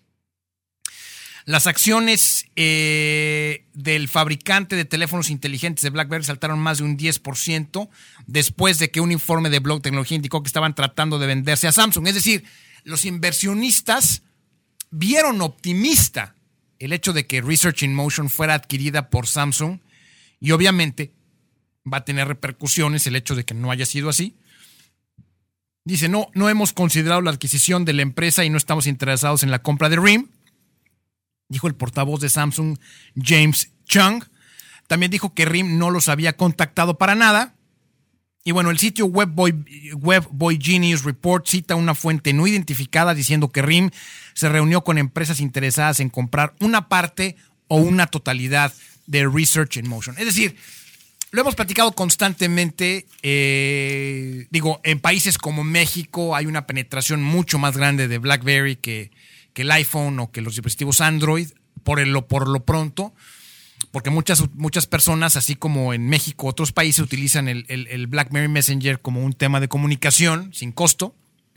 Las acciones eh, del fabricante de teléfonos inteligentes de BlackBerry saltaron más de un diez por ciento después de que un informe de Block Tecnología indicó que estaban tratando de venderse a Samsung. Es decir, los inversionistas vieron optimista el hecho de que Research in Motion fuera adquirida por Samsung y obviamente va a tener repercusiones el hecho de que no haya sido así. Dice, no, no hemos considerado la adquisición de la empresa y no estamos interesados en la compra de R I M, dijo el portavoz de Samsung, James Chung. También dijo que R I M no los había contactado para nada. Y bueno, el sitio WebBoy, WebBoy Genius Report cita una fuente no identificada diciendo que R I M se reunió con empresas interesadas en comprar una parte o una totalidad de Research in Motion. Es decir, lo hemos platicado constantemente. Eh, digo, en países como México hay una penetración mucho más grande de BlackBerry que, que el iPhone o que los dispositivos Android, por, el, por lo pronto, porque muchas, muchas personas, así como en México, otros países utilizan el, el, el BlackBerry Messenger como un tema de comunicación sin costo.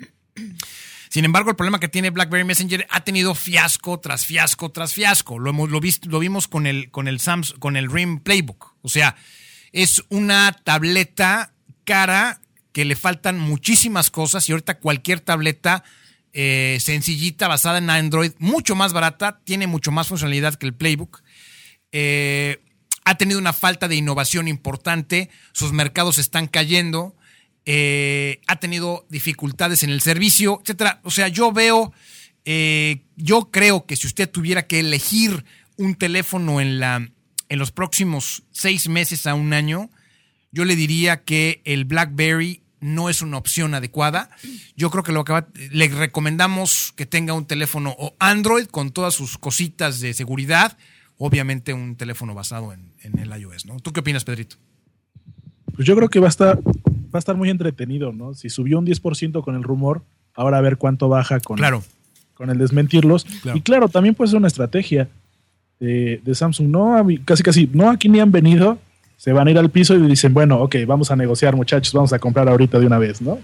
Sin embargo, el problema que tiene BlackBerry Messenger ha tenido fiasco tras fiasco tras fiasco. Lo, hemos, lo, visto, lo vimos con el, con el Samsung, con el RIM Playbook. O sea, es una tableta cara que le faltan muchísimas cosas y ahorita cualquier tableta eh, sencillita basada en Android, mucho más barata, tiene mucho más funcionalidad que el Playbook. Eh, ha tenido una falta de innovación importante, sus mercados están cayendo. Eh, ha tenido dificultades en el servicio, etcétera. O sea, yo veo, eh, yo creo que si usted tuviera que elegir un teléfono en, la, en los próximos seis meses a un año, yo le diría que el BlackBerry no es una opción adecuada. Yo creo que lo que va, le recomendamos que tenga un teléfono o Android con todas sus cositas de seguridad, obviamente un teléfono basado en, en el iOS, ¿no? ¿Tú qué opinas, Pedrito? Pues yo creo que va a estar, va a estar muy entretenido, ¿no? Si subió un diez por ciento con el rumor, ahora a ver cuánto baja con, claro. con el desmentirlos. Claro. Y claro, también puede ser una estrategia de, de Samsung. No, casi casi, no, aquí ni han venido, se van a ir al piso y dicen, bueno, ok, vamos a negociar, muchachos, vamos a comprar ahorita de una vez, ¿no?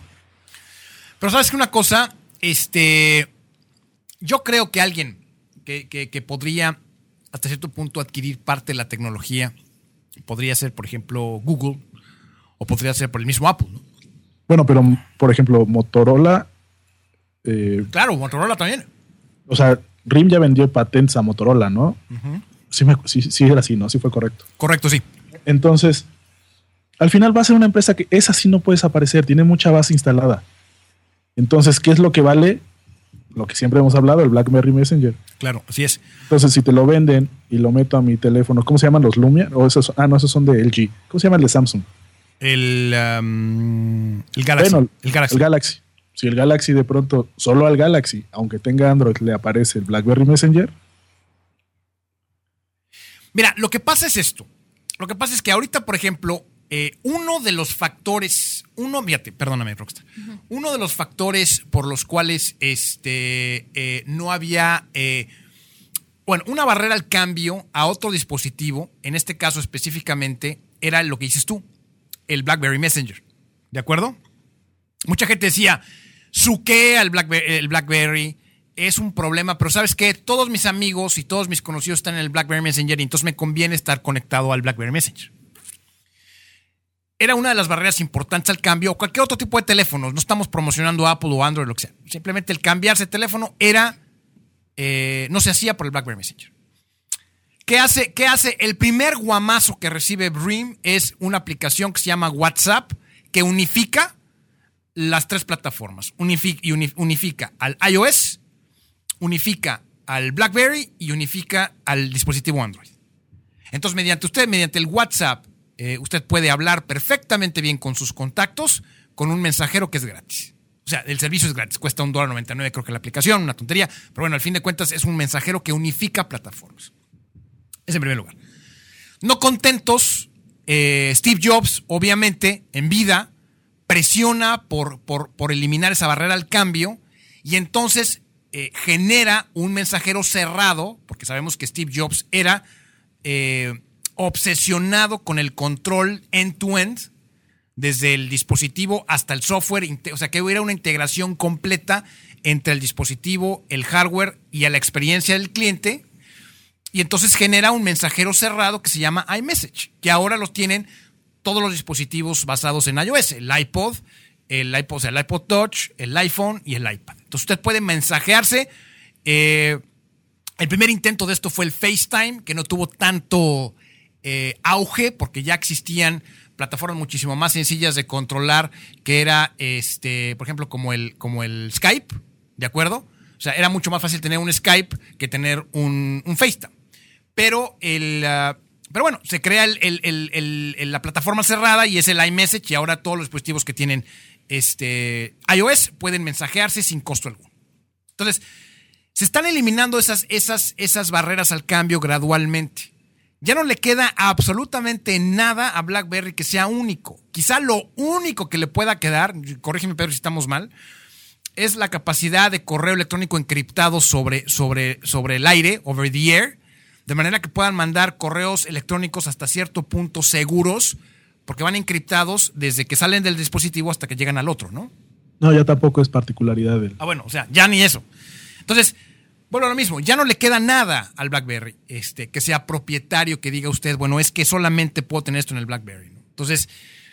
Pero sabes que una cosa, este, yo creo que alguien que, que, que podría hasta cierto punto adquirir parte de la tecnología podría ser, por ejemplo, Google, o podría ser por el mismo Apple, ¿no? Bueno, pero, por ejemplo, Motorola... Eh, claro, Motorola también. O sea, RIM ya vendió patentes a Motorola, ¿no? Uh-huh. Sí, me, sí, sí era así, ¿no? Sí fue correcto. Correcto, sí. Entonces, al final va a ser una empresa que esa sí no puede desaparecer, tiene mucha base instalada. Entonces, ¿qué es lo que vale? Lo que siempre hemos hablado, el BlackBerry Messenger. Claro, así es. Entonces, si te lo venden y lo meto a mi teléfono, ¿cómo se llaman los Lumia? O esos, ah, no, esos son de L G. ¿Cómo se llama el de Samsung? El, um, el Galaxy. Bueno, el Galaxy. El Galaxy. Si el Galaxy de pronto, solo al Galaxy, aunque tenga Android, le aparece el BlackBerry Messenger. Mira, lo que pasa es esto. Lo que pasa es que ahorita, por ejemplo, eh, uno de los factores, uno, fíjate, perdóname, Rockstar, uh-huh. uno de los factores por los cuales este, eh, no había, eh, bueno, una barrera al cambio a otro dispositivo, en este caso específicamente, era lo que dices tú, el BlackBerry Messenger, ¿de acuerdo? Mucha gente decía, suqué al BlackBerry, el BlackBerry, es un problema, pero ¿sabes qué? Todos mis amigos y todos mis conocidos están en el BlackBerry Messenger y entonces me conviene estar conectado al BlackBerry Messenger. Era una de las barreras importantes al cambio, o cualquier otro tipo de teléfonos. No estamos promocionando Apple o Android, lo que sea. Simplemente el cambiarse de teléfono era, eh, no se hacía por el BlackBerry Messenger. ¿Qué hace? ¿Qué hace? El primer guamazo que recibe RIM es una aplicación que se llama WhatsApp, que unifica las tres plataformas. Unifica, y unifica al iOS, unifica al BlackBerry y unifica al dispositivo Android. Entonces, mediante usted, mediante el WhatsApp, eh, usted puede hablar perfectamente bien con sus contactos con un mensajero que es gratis. O sea, el servicio es gratis, cuesta un dólar noventa y nueve, creo que la aplicación, una tontería, pero bueno, al fin de cuentas es un mensajero que unifica plataformas. Es en primer lugar. No contentos, eh, Steve Jobs, obviamente, en vida, presiona por, por, por eliminar esa barrera al cambio y entonces eh, genera un mensajero cerrado, porque sabemos que Steve Jobs era eh, obsesionado con el control end-to-end, desde el dispositivo hasta el software, o sea, que hubiera una integración completa entre el dispositivo, el hardware y a la experiencia del cliente. Y entonces genera un mensajero cerrado que se llama iMessage, que ahora los tienen todos los dispositivos basados en iOS, el iPod, el iPod, o sea, el iPod Touch, el iPhone y el iPad. Entonces usted puede mensajearse. Eh, el primer intento de esto fue el FaceTime, que no tuvo tanto eh, auge porque ya existían plataformas muchísimo más sencillas de controlar, que era, este, por ejemplo, como el, como el Skype, ¿de acuerdo? O sea, era mucho más fácil tener un Skype que tener un, un FaceTime. Pero el, uh, pero bueno, se crea el, el, el, el, la plataforma cerrada y es el iMessage, y ahora todos los dispositivos que tienen este, iOS pueden mensajearse sin costo alguno. Entonces, se están eliminando esas, esas, esas barreras al cambio gradualmente. ya no le queda absolutamente nada a BlackBerry que sea único. Quizá lo único que le pueda quedar, corrígeme Pedro si estamos mal, es la capacidad de correo electrónico encriptado sobre, sobre, sobre el aire, over the air, de manera que puedan mandar correos electrónicos hasta cierto punto seguros, porque van encriptados desde que salen del dispositivo hasta que llegan al otro, ¿no? No, ya tampoco es particularidad del... Ah, bueno, o sea, ya ni eso. Entonces, bueno, lo mismo, ya no le queda nada al BlackBerry este, que sea propietario, que diga usted, bueno, es que solamente puedo tener esto en el BlackBerry, ¿no? Entonces,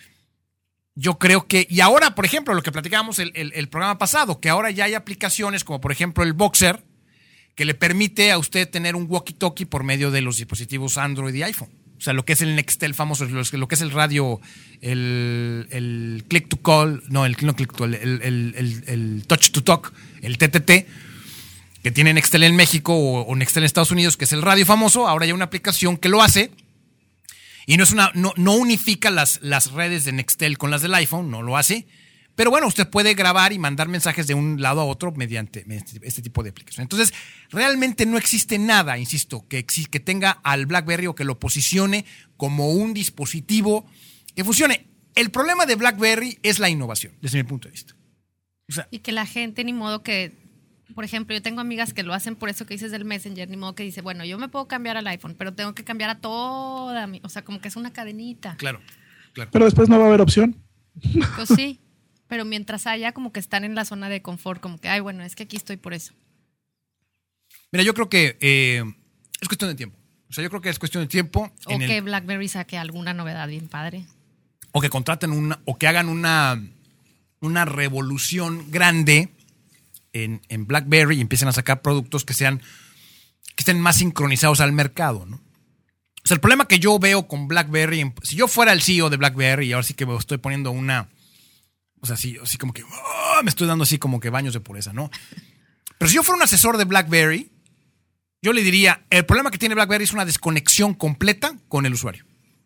yo creo que, y ahora, por ejemplo, lo que platicábamos el, el, el programa pasado, que ahora ya hay aplicaciones como, por ejemplo, el Boxer, que le permite a usted tener un walkie-talkie por medio de los dispositivos Android y iPhone. O sea, lo que es el Nextel famoso, lo que es el radio, el, el click to call, no, el, no click to call, el, el, el, el touch to talk, el T T T, que tiene Nextel en México o, o Nextel en Estados Unidos, que es el radio famoso. Ahora hay una aplicación que lo hace y no es una, no, no unifica las, las redes de Nextel con las del iPhone, no lo hace. Pero bueno, usted puede grabar y mandar mensajes de un lado a otro mediante este tipo de aplicación. Entonces, realmente no existe nada, insisto, que, que tenga al BlackBerry o que lo posicione como un dispositivo que funcione. El problema de BlackBerry es la innovación, desde mi punto de vista. O sea, y que la gente, ni modo que, por ejemplo, yo tengo amigas que lo hacen por eso que dices del Messenger, ni modo que dice, bueno, yo me puedo cambiar al iPhone, pero tengo que cambiar a toda mi... O sea, como que es una cadenita. Claro, claro. Pero después no va a haber opción. Pues sí. Pero mientras haya, como que están en la zona de confort, como que, ay, bueno, es que aquí estoy por eso. Mira, yo creo que eh, es cuestión de tiempo. O sea, yo creo que es cuestión de tiempo. O que el... BlackBerry saque alguna novedad bien padre. O que contraten una, o que hagan una, una revolución grande en, en BlackBerry y empiecen a sacar productos que sean, que estén más sincronizados al mercado, ¿no? O sea, el problema que yo veo con BlackBerry, si yo fuera el C E O de BlackBerry, y ahora sí que me estoy poniendo una... O sea, así, así como que oh, me estoy dando así como que baños de pureza, ¿no? Pero si yo fuera un asesor de BlackBerry, yo le diría, el problema que tiene BlackBerry es una desconexión completa con el usuario.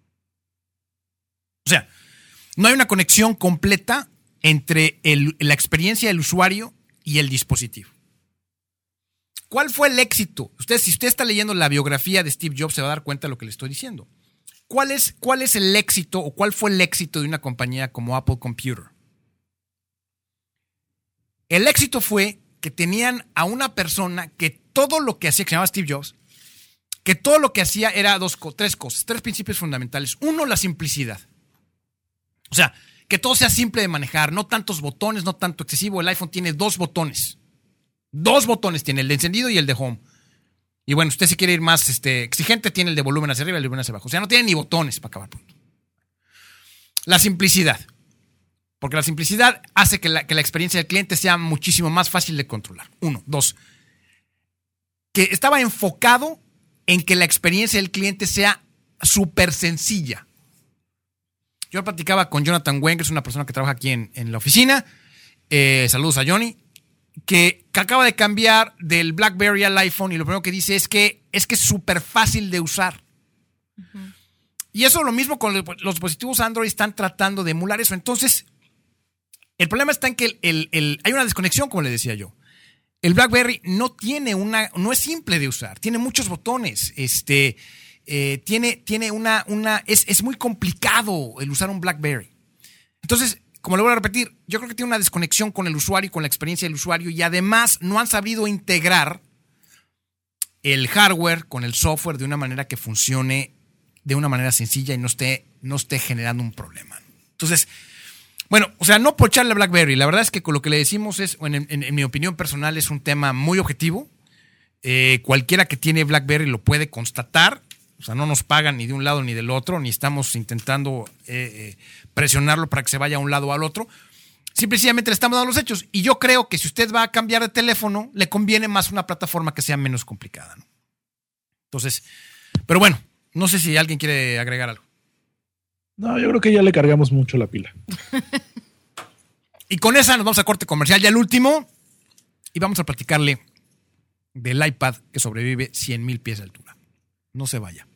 O sea, no hay una conexión completa entre el, la experiencia del usuario y el dispositivo. ¿Cuál fue el éxito? Usted, si usted está leyendo la biografía de Steve Jobs, se va a dar cuenta de lo que le estoy diciendo. ¿Cuál es, cuál es el éxito o cuál fue el éxito de una compañía como Apple Computer? El éxito fue que tenían a una persona que todo lo que hacía, que se llamaba Steve Jobs, que todo lo que hacía era dos, tres cosas, tres principios fundamentales. Uno, la simplicidad. O sea, que todo sea simple de manejar, no tantos botones, no tanto excesivo. El iPhone tiene dos botones. Dos botones tiene, el de encendido y el de home. Y bueno, usted si quiere ir más este, exigente, tiene el de volumen hacia arriba y el de volumen hacia abajo. O sea, no tiene ni botones para acabar punto. La simplicidad. Porque la simplicidad hace que la, que la experiencia del cliente sea muchísimo más fácil de controlar. Uno. Dos. Que estaba enfocado en que la experiencia del cliente sea súper sencilla. Yo platicaba con Jonathan Wen, que es una persona que trabaja aquí en, en la oficina. Eh, saludos a Johnny. Que, que acaba de cambiar del BlackBerry al iPhone y lo primero que dice es que es que es súper fácil de usar. Uh-huh. Y eso lo mismo con los dispositivos Android, están tratando de emular eso. Entonces... el problema está en que el, el, el, hay una desconexión, como le decía yo. El BlackBerry no tiene una, no es simple de usar, tiene muchos botones, este, eh, tiene, tiene una, una, es, es muy complicado el usar un BlackBerry. Entonces, como le voy a repetir, yo creo que tiene una desconexión con el usuario y con la experiencia del usuario y además no han sabido integrar el hardware con el software de una manera que funcione de una manera sencilla y no esté, no esté generando un problema. Entonces, bueno, o sea, no por echarle a BlackBerry. La verdad es que con lo que le decimos es, en, en, en mi opinión personal, es un tema muy objetivo. Eh, cualquiera que tiene BlackBerry lo puede constatar. O sea, no nos pagan ni de un lado ni del otro, ni estamos intentando eh, eh, presionarlo para que se vaya a un lado o al otro. Simplemente le estamos dando los hechos. Y yo creo que si usted va a cambiar de teléfono, le conviene más una plataforma que sea menos complicada, ¿no? Entonces, pero bueno, no sé si alguien quiere agregar algo. No, yo creo que ya le cargamos mucho la pila. Y con esa nos vamos a corte comercial, ya el último, y vamos a platicarle del iPad que sobrevive cien mil pies de altura. No se vaya.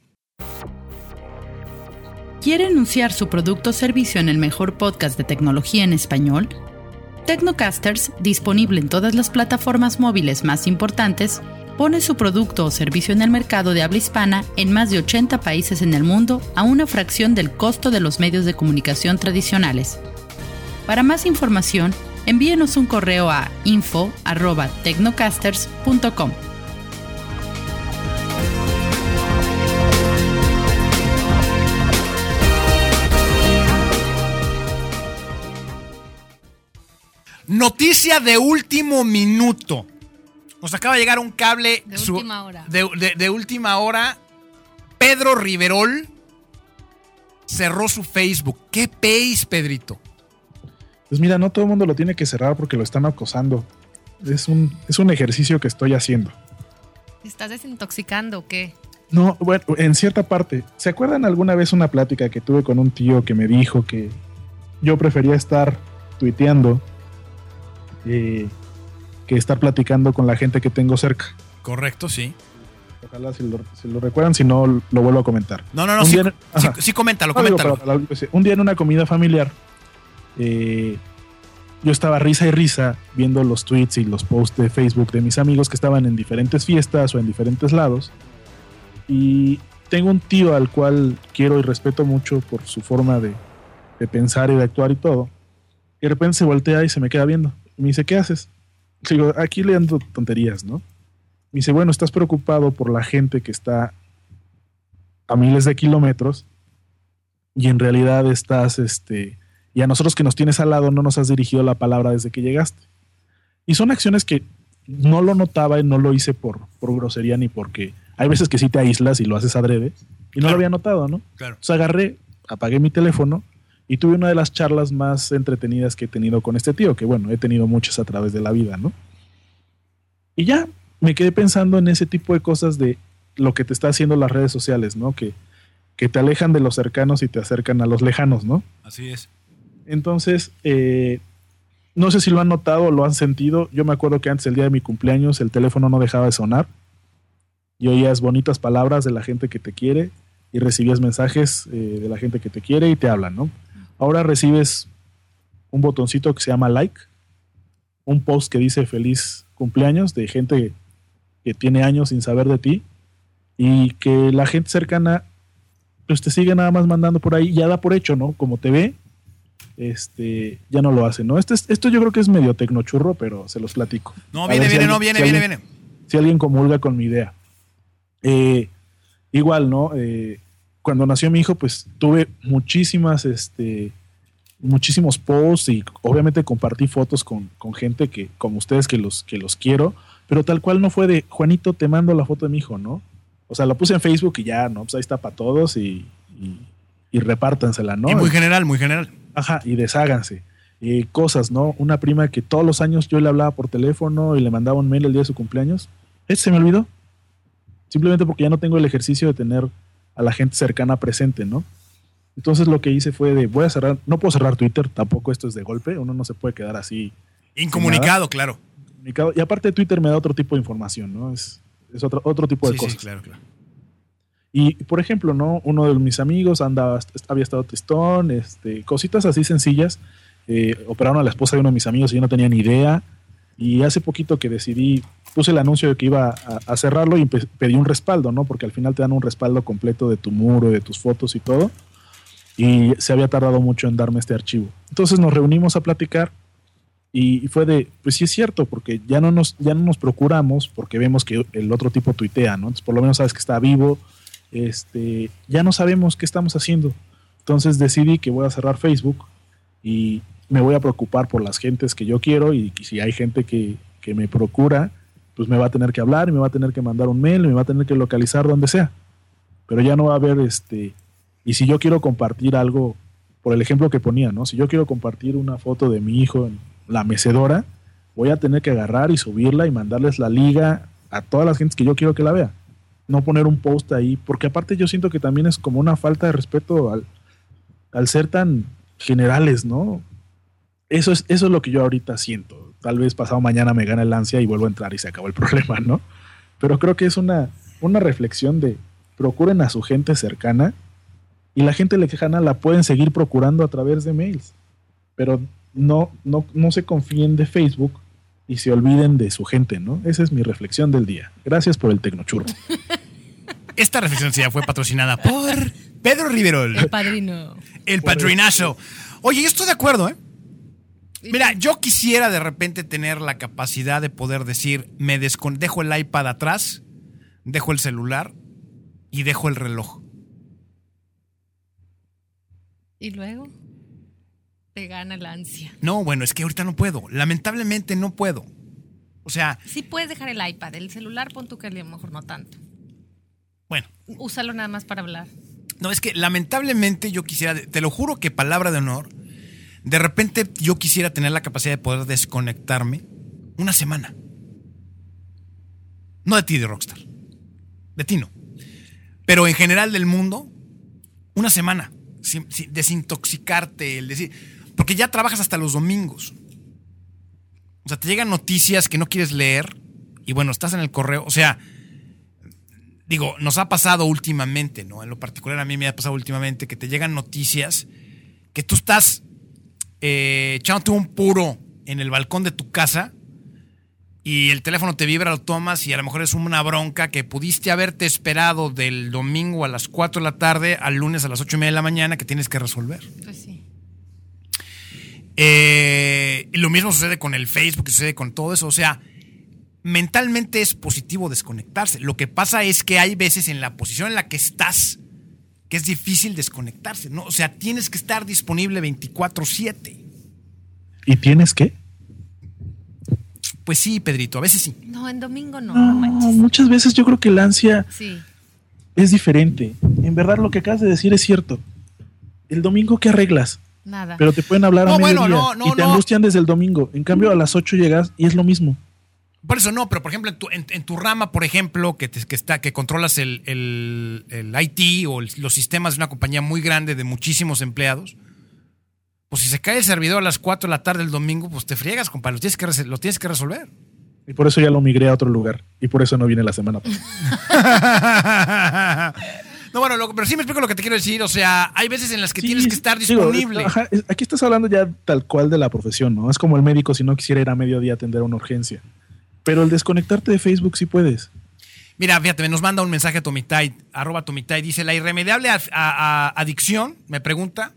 ¿Quiere anunciar su producto o servicio en el mejor podcast de tecnología en español? Tecnocasters, disponible en todas las plataformas móviles más importantes, pone su producto o servicio en el mercado de habla hispana en más de ochenta países en el mundo a una fracción del costo de los medios de comunicación tradicionales. Para más información, envíenos un correo a info arroba tecnocasters punto com. Noticia de último minuto. Nos acaba de llegar un cable De su, última hora. De, de, de última hora. Pedro Riverol cerró su Facebook. ¿Qué pace, Pedrito? Pues mira, no todo el mundo lo tiene que cerrar porque lo están acosando. Es un, es un ejercicio que estoy haciendo. ¿Te estás desintoxicando o qué? No, bueno, en cierta parte. ¿Se acuerdan alguna vez una plática que tuve con un tío que me dijo que yo prefería estar tuiteando eh, que estar platicando con la gente que tengo cerca? Correcto, sí. Ojalá si lo, si lo recuerdan, si no lo vuelvo a comentar. No, no, no, un sí, día, sí, sí, coméntalo, no, digo, coméntalo. pero, un día en una comida familiar, eh, yo estaba risa y risa viendo los tweets y los posts de Facebook de mis amigos que estaban en diferentes fiestas o en diferentes lados. Y tengo un tío al cual quiero y respeto mucho por su forma de, de pensar y de actuar y todo. Y de repente se voltea y se me queda viendo. Y me dice, ¿qué haces? Le digo, aquí leyendo tonterías, ¿no? Me dice, bueno, estás preocupado por la gente que está a miles de kilómetros y en realidad estás, este, y a nosotros que nos tienes al lado no nos has dirigido la palabra desde que llegaste. Y son acciones que no lo notaba y no lo hice por, por grosería ni porque hay veces que sí te aíslas y lo haces adrede y no Claro. lo había notado, ¿no? Claro. Entonces agarré, apagué mi teléfono y tuve una de las charlas más entretenidas que he tenido con este tío, que bueno, he tenido muchas a través de la vida, ¿no? Y ya me quedé pensando en ese tipo de cosas de lo que te está haciendo las redes sociales, ¿no? Que, que te alejan de los cercanos y te acercan a los lejanos, ¿no? Así es. Entonces, eh, no sé si lo han notado o lo han sentido. Yo me acuerdo que antes, el día de mi cumpleaños, el teléfono no dejaba de sonar y oías bonitas palabras de la gente que te quiere y recibías mensajes eh, de la gente que te quiere y te hablan, ¿no? Ahora recibes un botoncito que se llama like, un post que dice feliz cumpleaños de gente que tiene años sin saber de ti y que la gente cercana pues te sigue nada más mandando por ahí, ya da por hecho, ¿no? Como te ve, este, ya no lo hace, ¿no? Este es, esto yo creo que es medio tecnochurro, pero se los platico. No, A viene, ver si viene, alguien- no, viene, si viene, alguien- viene. Si alguien comulga con mi idea. Eh, igual, ¿no? Eh, cuando nació mi hijo, pues tuve muchísimas, este, muchísimos posts y obviamente compartí fotos con, con gente que, como ustedes, que los, que los quiero, pero tal cual no fue de, Juanito, te mando la foto de mi hijo, ¿no? O sea, lo puse en Facebook y ya, ¿no? Pues ahí está para todos y, y, y repártansela, ¿no? Y muy general, muy general. Ajá, y desháganse. Eh, cosas, ¿no? Una prima que todos los años yo le hablaba por teléfono y le mandaba un mail el día de su cumpleaños. Este se me olvidó. Simplemente porque ya no tengo el ejercicio de tener a la gente cercana presente, ¿no? Entonces lo que hice fue de, voy a cerrar, no puedo cerrar Twitter, tampoco esto es de golpe, uno no se puede quedar así. Incomunicado, claro. Comunicado. Y aparte Twitter me da otro tipo de información, ¿no? Es, es otro, otro tipo de Sí, cosas. sí, claro, claro. Y, por ejemplo, ¿no? Uno de mis amigos andaba, había estado tristón, este, cositas así sencillas. Eh, operaron a la esposa de uno de mis amigos y yo no tenía ni idea. Y hace poquito que decidí, puse el anuncio de que iba a, a cerrarlo y pe- pedí un respaldo, ¿no? Porque al final te dan un respaldo completo de tu muro, de tus fotos y todo. Y se había tardado mucho en darme este archivo. Entonces nos reunimos a platicar y, y fue de, pues sí es cierto, porque ya no nos, ya no nos procuramos porque vemos que el otro tipo tuitea, ¿no? Entonces por lo menos sabes que está vivo. Este, ya no sabemos qué estamos haciendo. Entonces decidí que voy a cerrar Facebook y me voy a preocupar por las gentes que yo quiero y, y si hay gente que, que me procura, pues me va a tener que hablar y me va a tener que mandar un mail y me va a tener que localizar donde sea. Pero ya no va a haber este... Y si yo quiero compartir algo, por el ejemplo que ponía, ¿no? Si yo quiero compartir una foto de mi hijo en la mecedora, voy a tener que agarrar y subirla y mandarles la liga a todas las gentes que yo quiero que la vea. No poner un post ahí, porque aparte yo siento que también es como una falta de respeto al, al ser tan generales, ¿no? Eso es, eso es lo que yo ahorita siento. Tal vez pasado mañana me gana el ansia y vuelvo a entrar y se acabó el problema, ¿no? Pero creo que es una, una reflexión de procuren a su gente cercana y la gente lejana la pueden seguir procurando a través de mails. Pero no, no, no se confíen de Facebook y se olviden de su gente, ¿no? Esa es mi reflexión del día. Gracias por el Tecnochurro. Esta reflexión sí fue patrocinada por Pedro Riverol. El padrino. El padrinazo. Oye, yo estoy de acuerdo, ¿eh? Mira, yo quisiera de repente tener la capacidad de poder decir, me descon- dejo el iPad atrás, dejo el celular y dejo el reloj. Y luego te gana la ansia. No, bueno, es que ahorita no puedo. Lamentablemente no puedo. O sea... Sí puedes dejar el iPad, el celular pon tú que a lo mejor no tanto. Bueno. Úsalo nada más para hablar. No, es que lamentablemente yo quisiera, te lo juro que palabra de honor, de repente yo quisiera tener la capacidad de poder desconectarme una semana. No de ti, de Rockstar. De ti no. Pero en general del mundo, una semana. Sin, sin, desintoxicarte, el decir... Porque ya trabajas hasta los domingos. O sea, te llegan noticias que no quieres leer y bueno, estás en el correo. O sea, digo, nos ha pasado últimamente, ¿no? En lo particular a mí me ha pasado últimamente que te llegan noticias que tú estás eh, echándote un puro en el balcón de tu casa y el teléfono te vibra, lo tomas y a lo mejor es una bronca que pudiste haberte esperado del domingo a las cuatro de la tarde al lunes a las ocho y media de la mañana que tienes que resolver. Pues sí. Eh, y lo mismo sucede con el Facebook, sucede con todo eso. O sea, mentalmente es positivo desconectarse. Lo que pasa es que hay veces en la posición en la que estás que es difícil desconectarse, ¿no? O sea, tienes que estar disponible veinticuatro siete. ¿Y tienes qué? Pues sí, Pedrito, a veces sí. No, en domingo no, No, no manches. muchas veces yo creo que la ansia Sí. es diferente. En verdad lo que acabas de decir es cierto. El domingo, ¿qué arreglas? Nada. Pero te pueden hablar No, a bueno, mediodía no, no, y te no. angustian desde el domingo. En cambio, a las ocho llegas y es lo mismo. Por eso no, pero por ejemplo, en tu, en, en tu rama, por ejemplo, que, te, que, está, que controlas el, el, el I T o el, los sistemas de una compañía muy grande de muchísimos empleados, pues si se cae el servidor a las cuatro de la tarde del domingo, pues te friegas, compadre, lo tienes que, res- lo tienes que resolver. Y por eso ya lo migré a otro lugar. Y por eso no viene la semana pasada. No, bueno, lo, pero sí me explico lo que te quiero decir. O sea, hay veces en las que Sí, tienes que estar digo, disponible. ajá, es- aquí estás hablando ya tal cual de la profesión, ¿no? Es como el médico si no quisiera ir a mediodía a atender una urgencia. Pero el desconectarte de Facebook sí puedes. Mira, fíjate, nos manda un mensaje a Tomitay, arroba Tomitay, dice, la irremediable a, a- a- adicción, me pregunta.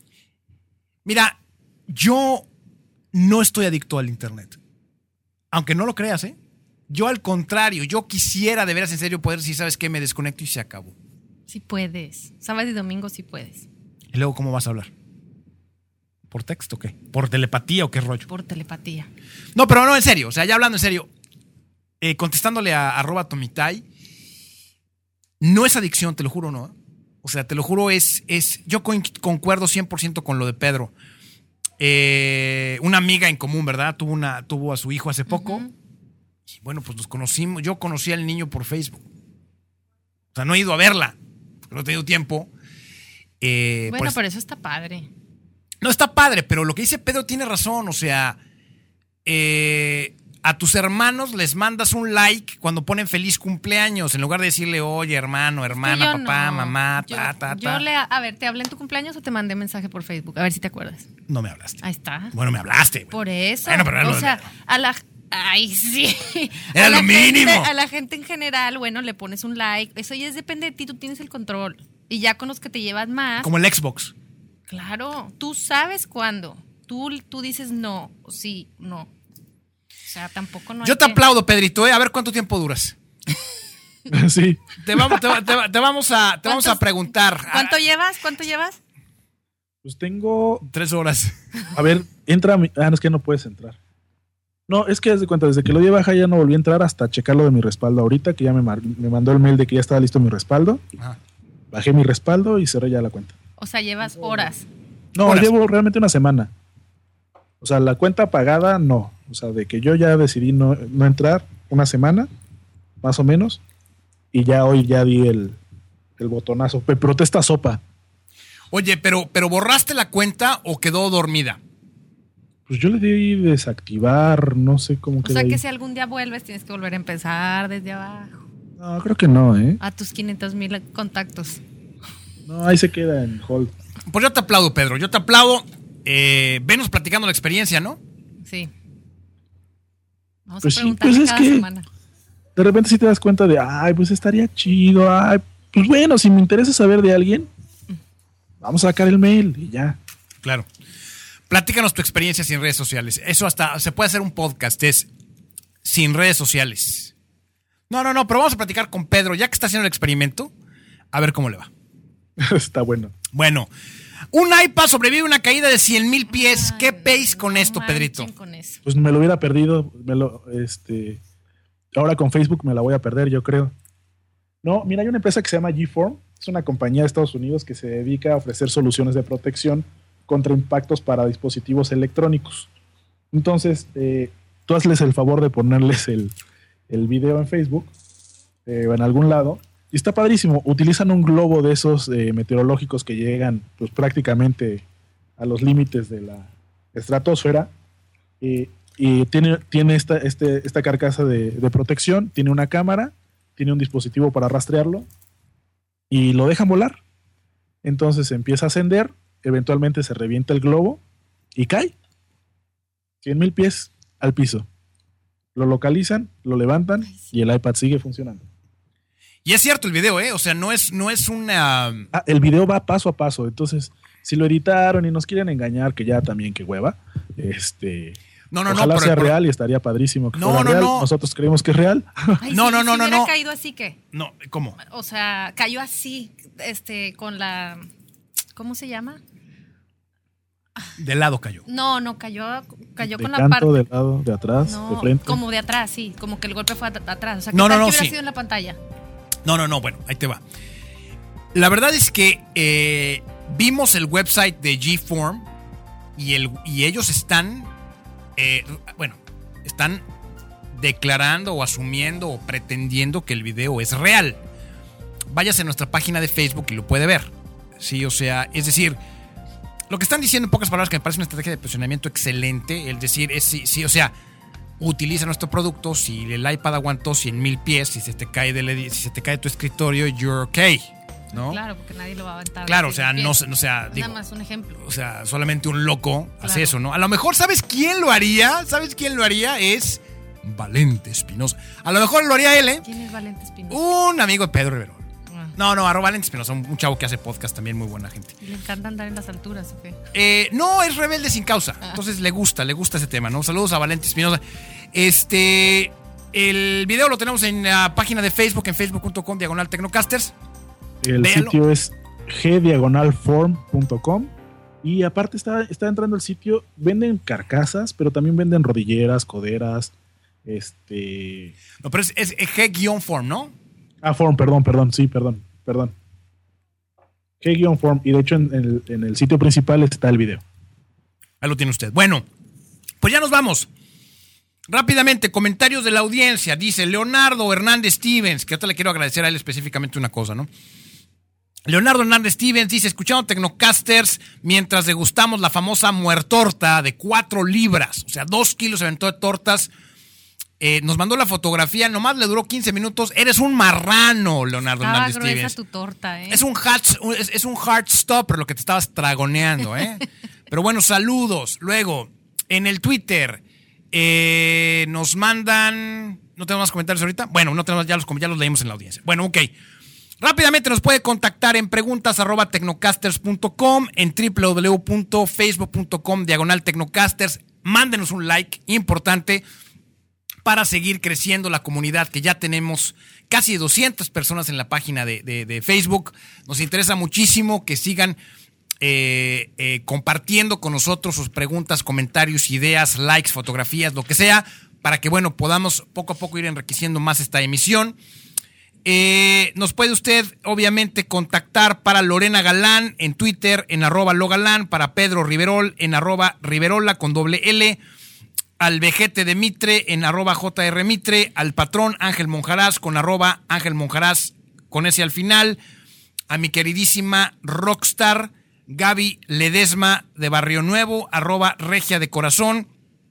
Mira, yo no estoy adicto al internet. Aunque no lo creas, ¿eh? Yo al contrario, yo quisiera de veras en serio poder decir, ¿sabes qué? Me desconecto y se acabó. Sí puedes. Sábado y domingo sí puedes. ¿Y luego cómo vas a hablar? ¿Por texto o qué? ¿Por telepatía o qué rollo? Por telepatía. No, pero no, en serio, o sea, ya hablando en serio, eh, contestándole a arroba Tomitay, no es adicción, te lo juro, no. O sea, te lo juro, es, es yo con- concuerdo cien por ciento con lo de Pedro. Eh, una amiga en común, ¿verdad? Tuvo, una, tuvo a su hijo hace poco. Ujú. Y bueno, pues nos conocimos. Yo conocí al niño por Facebook. O sea, no he ido a verla, porque no he tenido tiempo. Eh, Bueno, pues, pero eso está padre. no está padre, pero lo que dice Pedro tiene razón. O sea, eh, a tus hermanos les mandas un like cuando ponen feliz cumpleaños, en lugar de decirle, oye, hermano, hermana, Yo papá, no. mamá, Yo- ta, ta, Yo ta. le, a ver, ¿te hablé en tu cumpleaños o te mandé mensaje por Facebook? A ver si te acuerdas. No me hablaste. Ahí está. Bueno, me hablaste. güey. Por eso. Bueno, pero era o lo- sea, a la... Ay, sí. Era A la lo mínimo. gente- a la gente en general, bueno, le pones un like. Eso ya es depende de ti, tú tienes el control. Y ya con los que te llevas más. Como el Xbox. Claro, tú sabes cuándo. Tú, tú dices no, o sí, no. O sea, tampoco no hay Yo te que- aplaudo, Pedrito, ¿eh? A ver cuánto tiempo duras. Sí. Te vamos, te, va- te va- te vamos, a, te vamos a ¿Cuántos- preguntar. ¿Cuánto Ah, llevas? ¿Cuánto llevas? Pues tengo. Tres horas. A ver, entra. a mi- Ah, no, es que no puedes entrar. No, es que haz de cuenta, desde que lo di baja ya no volví a entrar hasta checarlo de mi respaldo ahorita, que ya me, mar- me mandó el mail de que ya estaba listo mi respaldo. Ajá. Bajé mi respaldo y cerré ya la cuenta. O sea, llevas horas. No, Horas. llevo realmente una semana. O sea, la cuenta pagada no. O sea, de que yo ya decidí no, no entrar una semana, más o menos, y ya hoy ya di el, el botonazo. Pe- Protesta sopa. Oye, pero, pero ¿borraste la cuenta o quedó dormida? Pues yo le di desactivar, no sé cómo O quedó sea, ahí. que si algún día vuelves, tienes que volver a empezar desde abajo. No, creo que no, ¿eh? A tus quinientos mil contactos. No, ahí se queda en hold. Pues yo te aplaudo, Pedro. Yo te aplaudo. Eh, venos platicando la experiencia, ¿no? Sí. Vamos Pues a sí, preguntarle pues es cada que- semana. De repente sí te das cuenta de, ay, pues estaría chido, ay, pues bueno, si me interesa saber de alguien, vamos a sacar el mail y ya. Claro. Platícanos tu experiencia sin redes sociales. Eso hasta se puede hacer un podcast, es sin redes sociales. No, no, no, pero vamos a platicar con Pedro, ya que está haciendo el experimento, a ver cómo le va. Está bueno. Bueno, un iPad sobrevive a una caída de cien mil pies. Ay, ¿Qué pace con no esto, manchen Pedrito? con eso. Pues me lo hubiera perdido, me lo, este, ahora con Facebook me la voy a perder, yo creo. No, mira, hay una empresa que se llama G-Form, es una compañía de Estados Unidos que se dedica a ofrecer soluciones de protección contra impactos para dispositivos electrónicos. Entonces, eh, tú hazles el favor de ponerles el, el video en Facebook eh, o en algún lado. Y está padrísimo. Utilizan un globo de esos eh, meteorológicos que llegan pues, prácticamente a los límites de la estratosfera. Eh, y tiene, tiene esta, este, esta carcasa de, de protección, tiene una cámara, tiene un dispositivo para rastrearlo y lo dejan volar. Entonces empieza a ascender, eventualmente se revienta el globo y cae. cien mil pies al piso. Lo localizan, lo levantan Ay, sí. y el iPad sigue funcionando. Y es cierto el video, ¿eh? O sea, no es, no es una... Ah, el video va paso a paso, entonces si lo editaron y nos quieren engañar, que ya también que hueva, este, No, no, ojalá no, sea pero- real y estaría padrísimo que No, fuera no, real. no. Nosotros creemos que es real. Ay, No, sí, no, y no, si no, hubiera no. caído así, ¿qué? No, ¿cómo? O sea, cayó así, este, con la... ¿Cómo se llama? De lado cayó. No, no, cayó, cayó De con la canto, parte... del lado, de atrás, No, de frente. como de atrás, sí, como que el golpe fue at- atrás. O sea, ¿qué No, no, tal no, que hubiera sí. sido en la pantalla? No, no, no, bueno, ahí te va. La verdad es que eh, vimos el website de G-Form y, el, y ellos están, eh, bueno, están declarando o asumiendo o pretendiendo que el video es real. Váyase a nuestra página de Facebook y lo puede ver. Sí, o sea, es decir, lo que están diciendo en pocas palabras que me parece una estrategia de posicionamiento excelente, el decir, es sí, sí, o sea, utiliza nuestro producto, si el iPad aguantó cien mil pies, si se te cae del edi- si se te cae tu escritorio, you're okay, ¿no? Claro, porque nadie lo va a aventar. Claro, o así sea, de no, pie. se- no sea, digo, Nada más un ejemplo. o sea, solamente un loco hace Claro. eso, ¿no? A lo mejor, ¿sabes quién lo haría? ¿Sabes quién lo haría? Es Valente Espinosa. A lo mejor lo haría él, ¿eh? ¿Quién es Valente Espinosa? Un amigo de Pedro Rivero. Ah, No, no, arroba Valente Espinosa, un, un chavo que hace podcast también, muy buena gente. ¿y le encanta andar en las alturas o qué? Eh, no, es rebelde sin causa. Ah. Entonces le gusta, le gusta ese tema, ¿no? Saludos a Valente Espinosa. Este, el video lo tenemos en la página de Facebook, en facebook punto com, diagonal Tecnocasters. El Véanlo. sitio es g diagonal form punto com y aparte está, está entrando el sitio, venden carcasas, pero también venden rodilleras, coderas, este... No, pero es, es G-Form, ¿no? Ah, form, perdón, perdón, sí, perdón, perdón. G-form, y de hecho en, en el, en el sitio principal está el video. Ahí lo tiene usted. Bueno, pues ya nos vamos. Rápidamente, comentarios de la audiencia. Dice Leonardo Hernández Stevens, que ahorita le quiero agradecer a él específicamente una cosa, ¿no? Leonardo Hernández Stevens dice, escuchando Tecnocasters mientras degustamos la famosa muertorta de cuatro libras, o sea, dos kilos se aventó de tortas. Eh, nos mandó la fotografía, nomás le duró quince minutos. Eres un marrano, Leonardo Estaba Hernández gruesa Stevens. tu torta, ¿eh? Es un hard, es, es un hard stopper lo que te estabas tragoneando, ¿eh? Pero bueno, saludos. Luego, en el Twitter, eh, nos mandan... ¿No tenemos más comentarios ahorita? Bueno, no tenemos, ya los, ya los leímos en la audiencia. Bueno, ok. Rápidamente nos puede contactar en preguntas arroba tecnocasters punto com, en w w w punto facebook punto com diagonal tecnocasters. Mándenos un like, importante, para seguir creciendo la comunidad, que ya tenemos casi doscientas personas en la página de, de, de Facebook. Nos interesa muchísimo que sigan eh, eh, compartiendo con nosotros sus preguntas, comentarios, ideas, likes, fotografías, lo que sea, para que, bueno, podamos poco a poco ir enriqueciendo más esta emisión. Eh, nos puede usted, obviamente, contactar para Lorena Galán en Twitter, en arroba logalán, para Pedro Riverol, en arroba Riverola con doble L, al vejete de Mitre, en arroba J R Mitre, al patrón Ángel Monjaraz, con arroba Ángel Monjaraz, con ese al final, a mi queridísima rockstar Gaby Ledesma de Barrio Nuevo, arroba Regia de Corazón,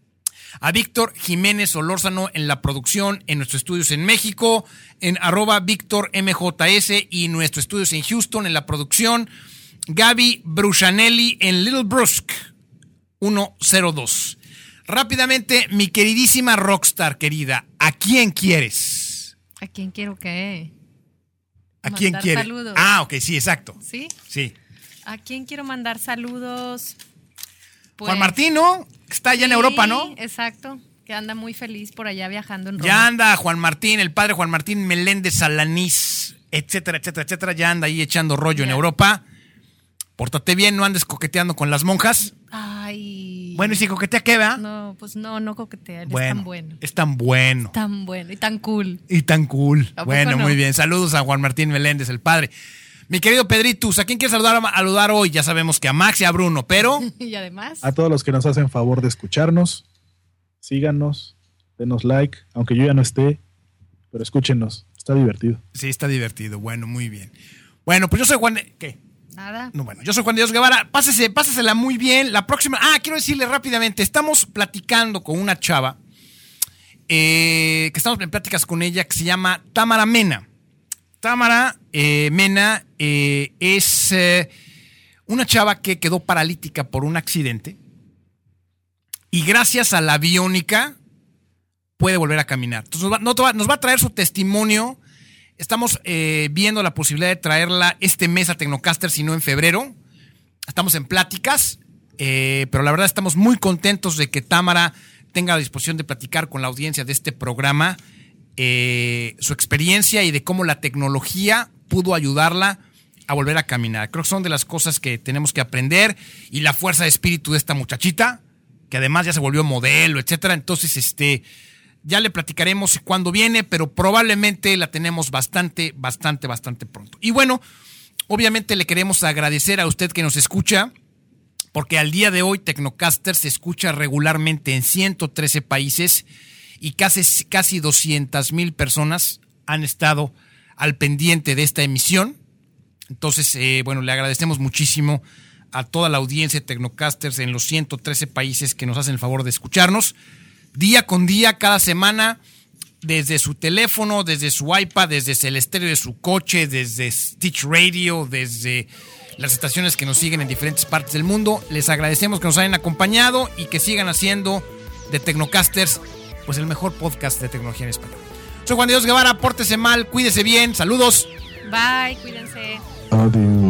a Víctor Jiménez Olórzano en la producción en nuestros estudios en México, en arroba Víctor M J S, y nuestros estudios en Houston en la producción, Gaby Brushanelli en Little Brusque ciento dos. Rápidamente, mi queridísima rockstar querida, ¿a quién quieres? ¿A quién quiero qué? ¿A quién Mandar quieres? saludos. Ah, ok, sí, exacto. ¿Sí? Sí. ¿A quién quiero mandar saludos? Pues, Juan Martín, ¿no? Está allá en sí, Europa, ¿no? Exacto, que anda muy feliz por allá viajando en Roma. Ya anda Juan Martín, el padre Juan Martín Meléndez Alanís, etcétera, etcétera, etcétera. Ya anda ahí echando rollo en Ya. Europa. Pórtate bien, no andes coqueteando con las monjas. Ay. Bueno, ¿y si coquetea qué, va? No, pues no, no coquetear, Bueno, es tan bueno. es tan bueno. Tan bueno y tan cool. Y tan cool. ¿A poco Bueno, no? muy bien. Saludos a Juan Martín Meléndez, el padre. Mi querido Pedritus, ¿a quién quieres saludar, saludar hoy? Ya sabemos que a Max y a Bruno, pero... Y además, A todos los que nos hacen favor de escucharnos, síganos, denos like, aunque yo ya no esté, pero escúchenos, está divertido. Sí, está divertido. Bueno, muy bien. Bueno, pues yo soy Juan... de- ¿Qué? nada. No, bueno, yo soy Juan de Dios Guevara. Pásese, pásesela muy bien. La próxima... Ah, quiero decirle rápidamente, estamos platicando con una chava, eh, que estamos en pláticas con ella, que se llama Támara Mena. Támara eh, Mena eh, es eh, una chava que quedó paralítica por un accidente y gracias a la biónica puede volver a caminar. Entonces nos va, no, nos va a traer su testimonio. Estamos eh, viendo la posibilidad de traerla este mes a Tecnocaster, si no en febrero. Estamos en pláticas, eh, pero la verdad estamos muy contentos de que Támara tenga la disposición de platicar con la audiencia de este programa eh, su experiencia y de cómo la tecnología pudo ayudarla a volver a caminar. Creo que son de las cosas que tenemos que aprender y la fuerza de espíritu de esta muchachita, que además ya se volvió modelo, etcétera. Entonces, este... ya le platicaremos cuándo viene, pero probablemente la tenemos bastante, bastante, bastante pronto. Y bueno, obviamente le queremos agradecer a usted que nos escucha, porque al día de hoy Tecnocaster se escucha regularmente en ciento trece países y casi, casi doscientas mil personas han estado al pendiente de esta emisión. Entonces, eh, bueno, le agradecemos muchísimo a toda la audiencia de Tecnocasters en los ciento trece países que nos hacen el favor de escucharnos. Día con día, cada semana, desde su teléfono, desde su iPad, desde el estéreo de su coche, desde Stitch Radio, desde las estaciones que nos siguen en diferentes partes del mundo. Les agradecemos que nos hayan acompañado y que sigan haciendo de Tecnocasters pues el mejor podcast de tecnología en español. Soy Juan de Dios Guevara, pórtese mal, cuídese bien, saludos. Bye, cuídense. Adiós.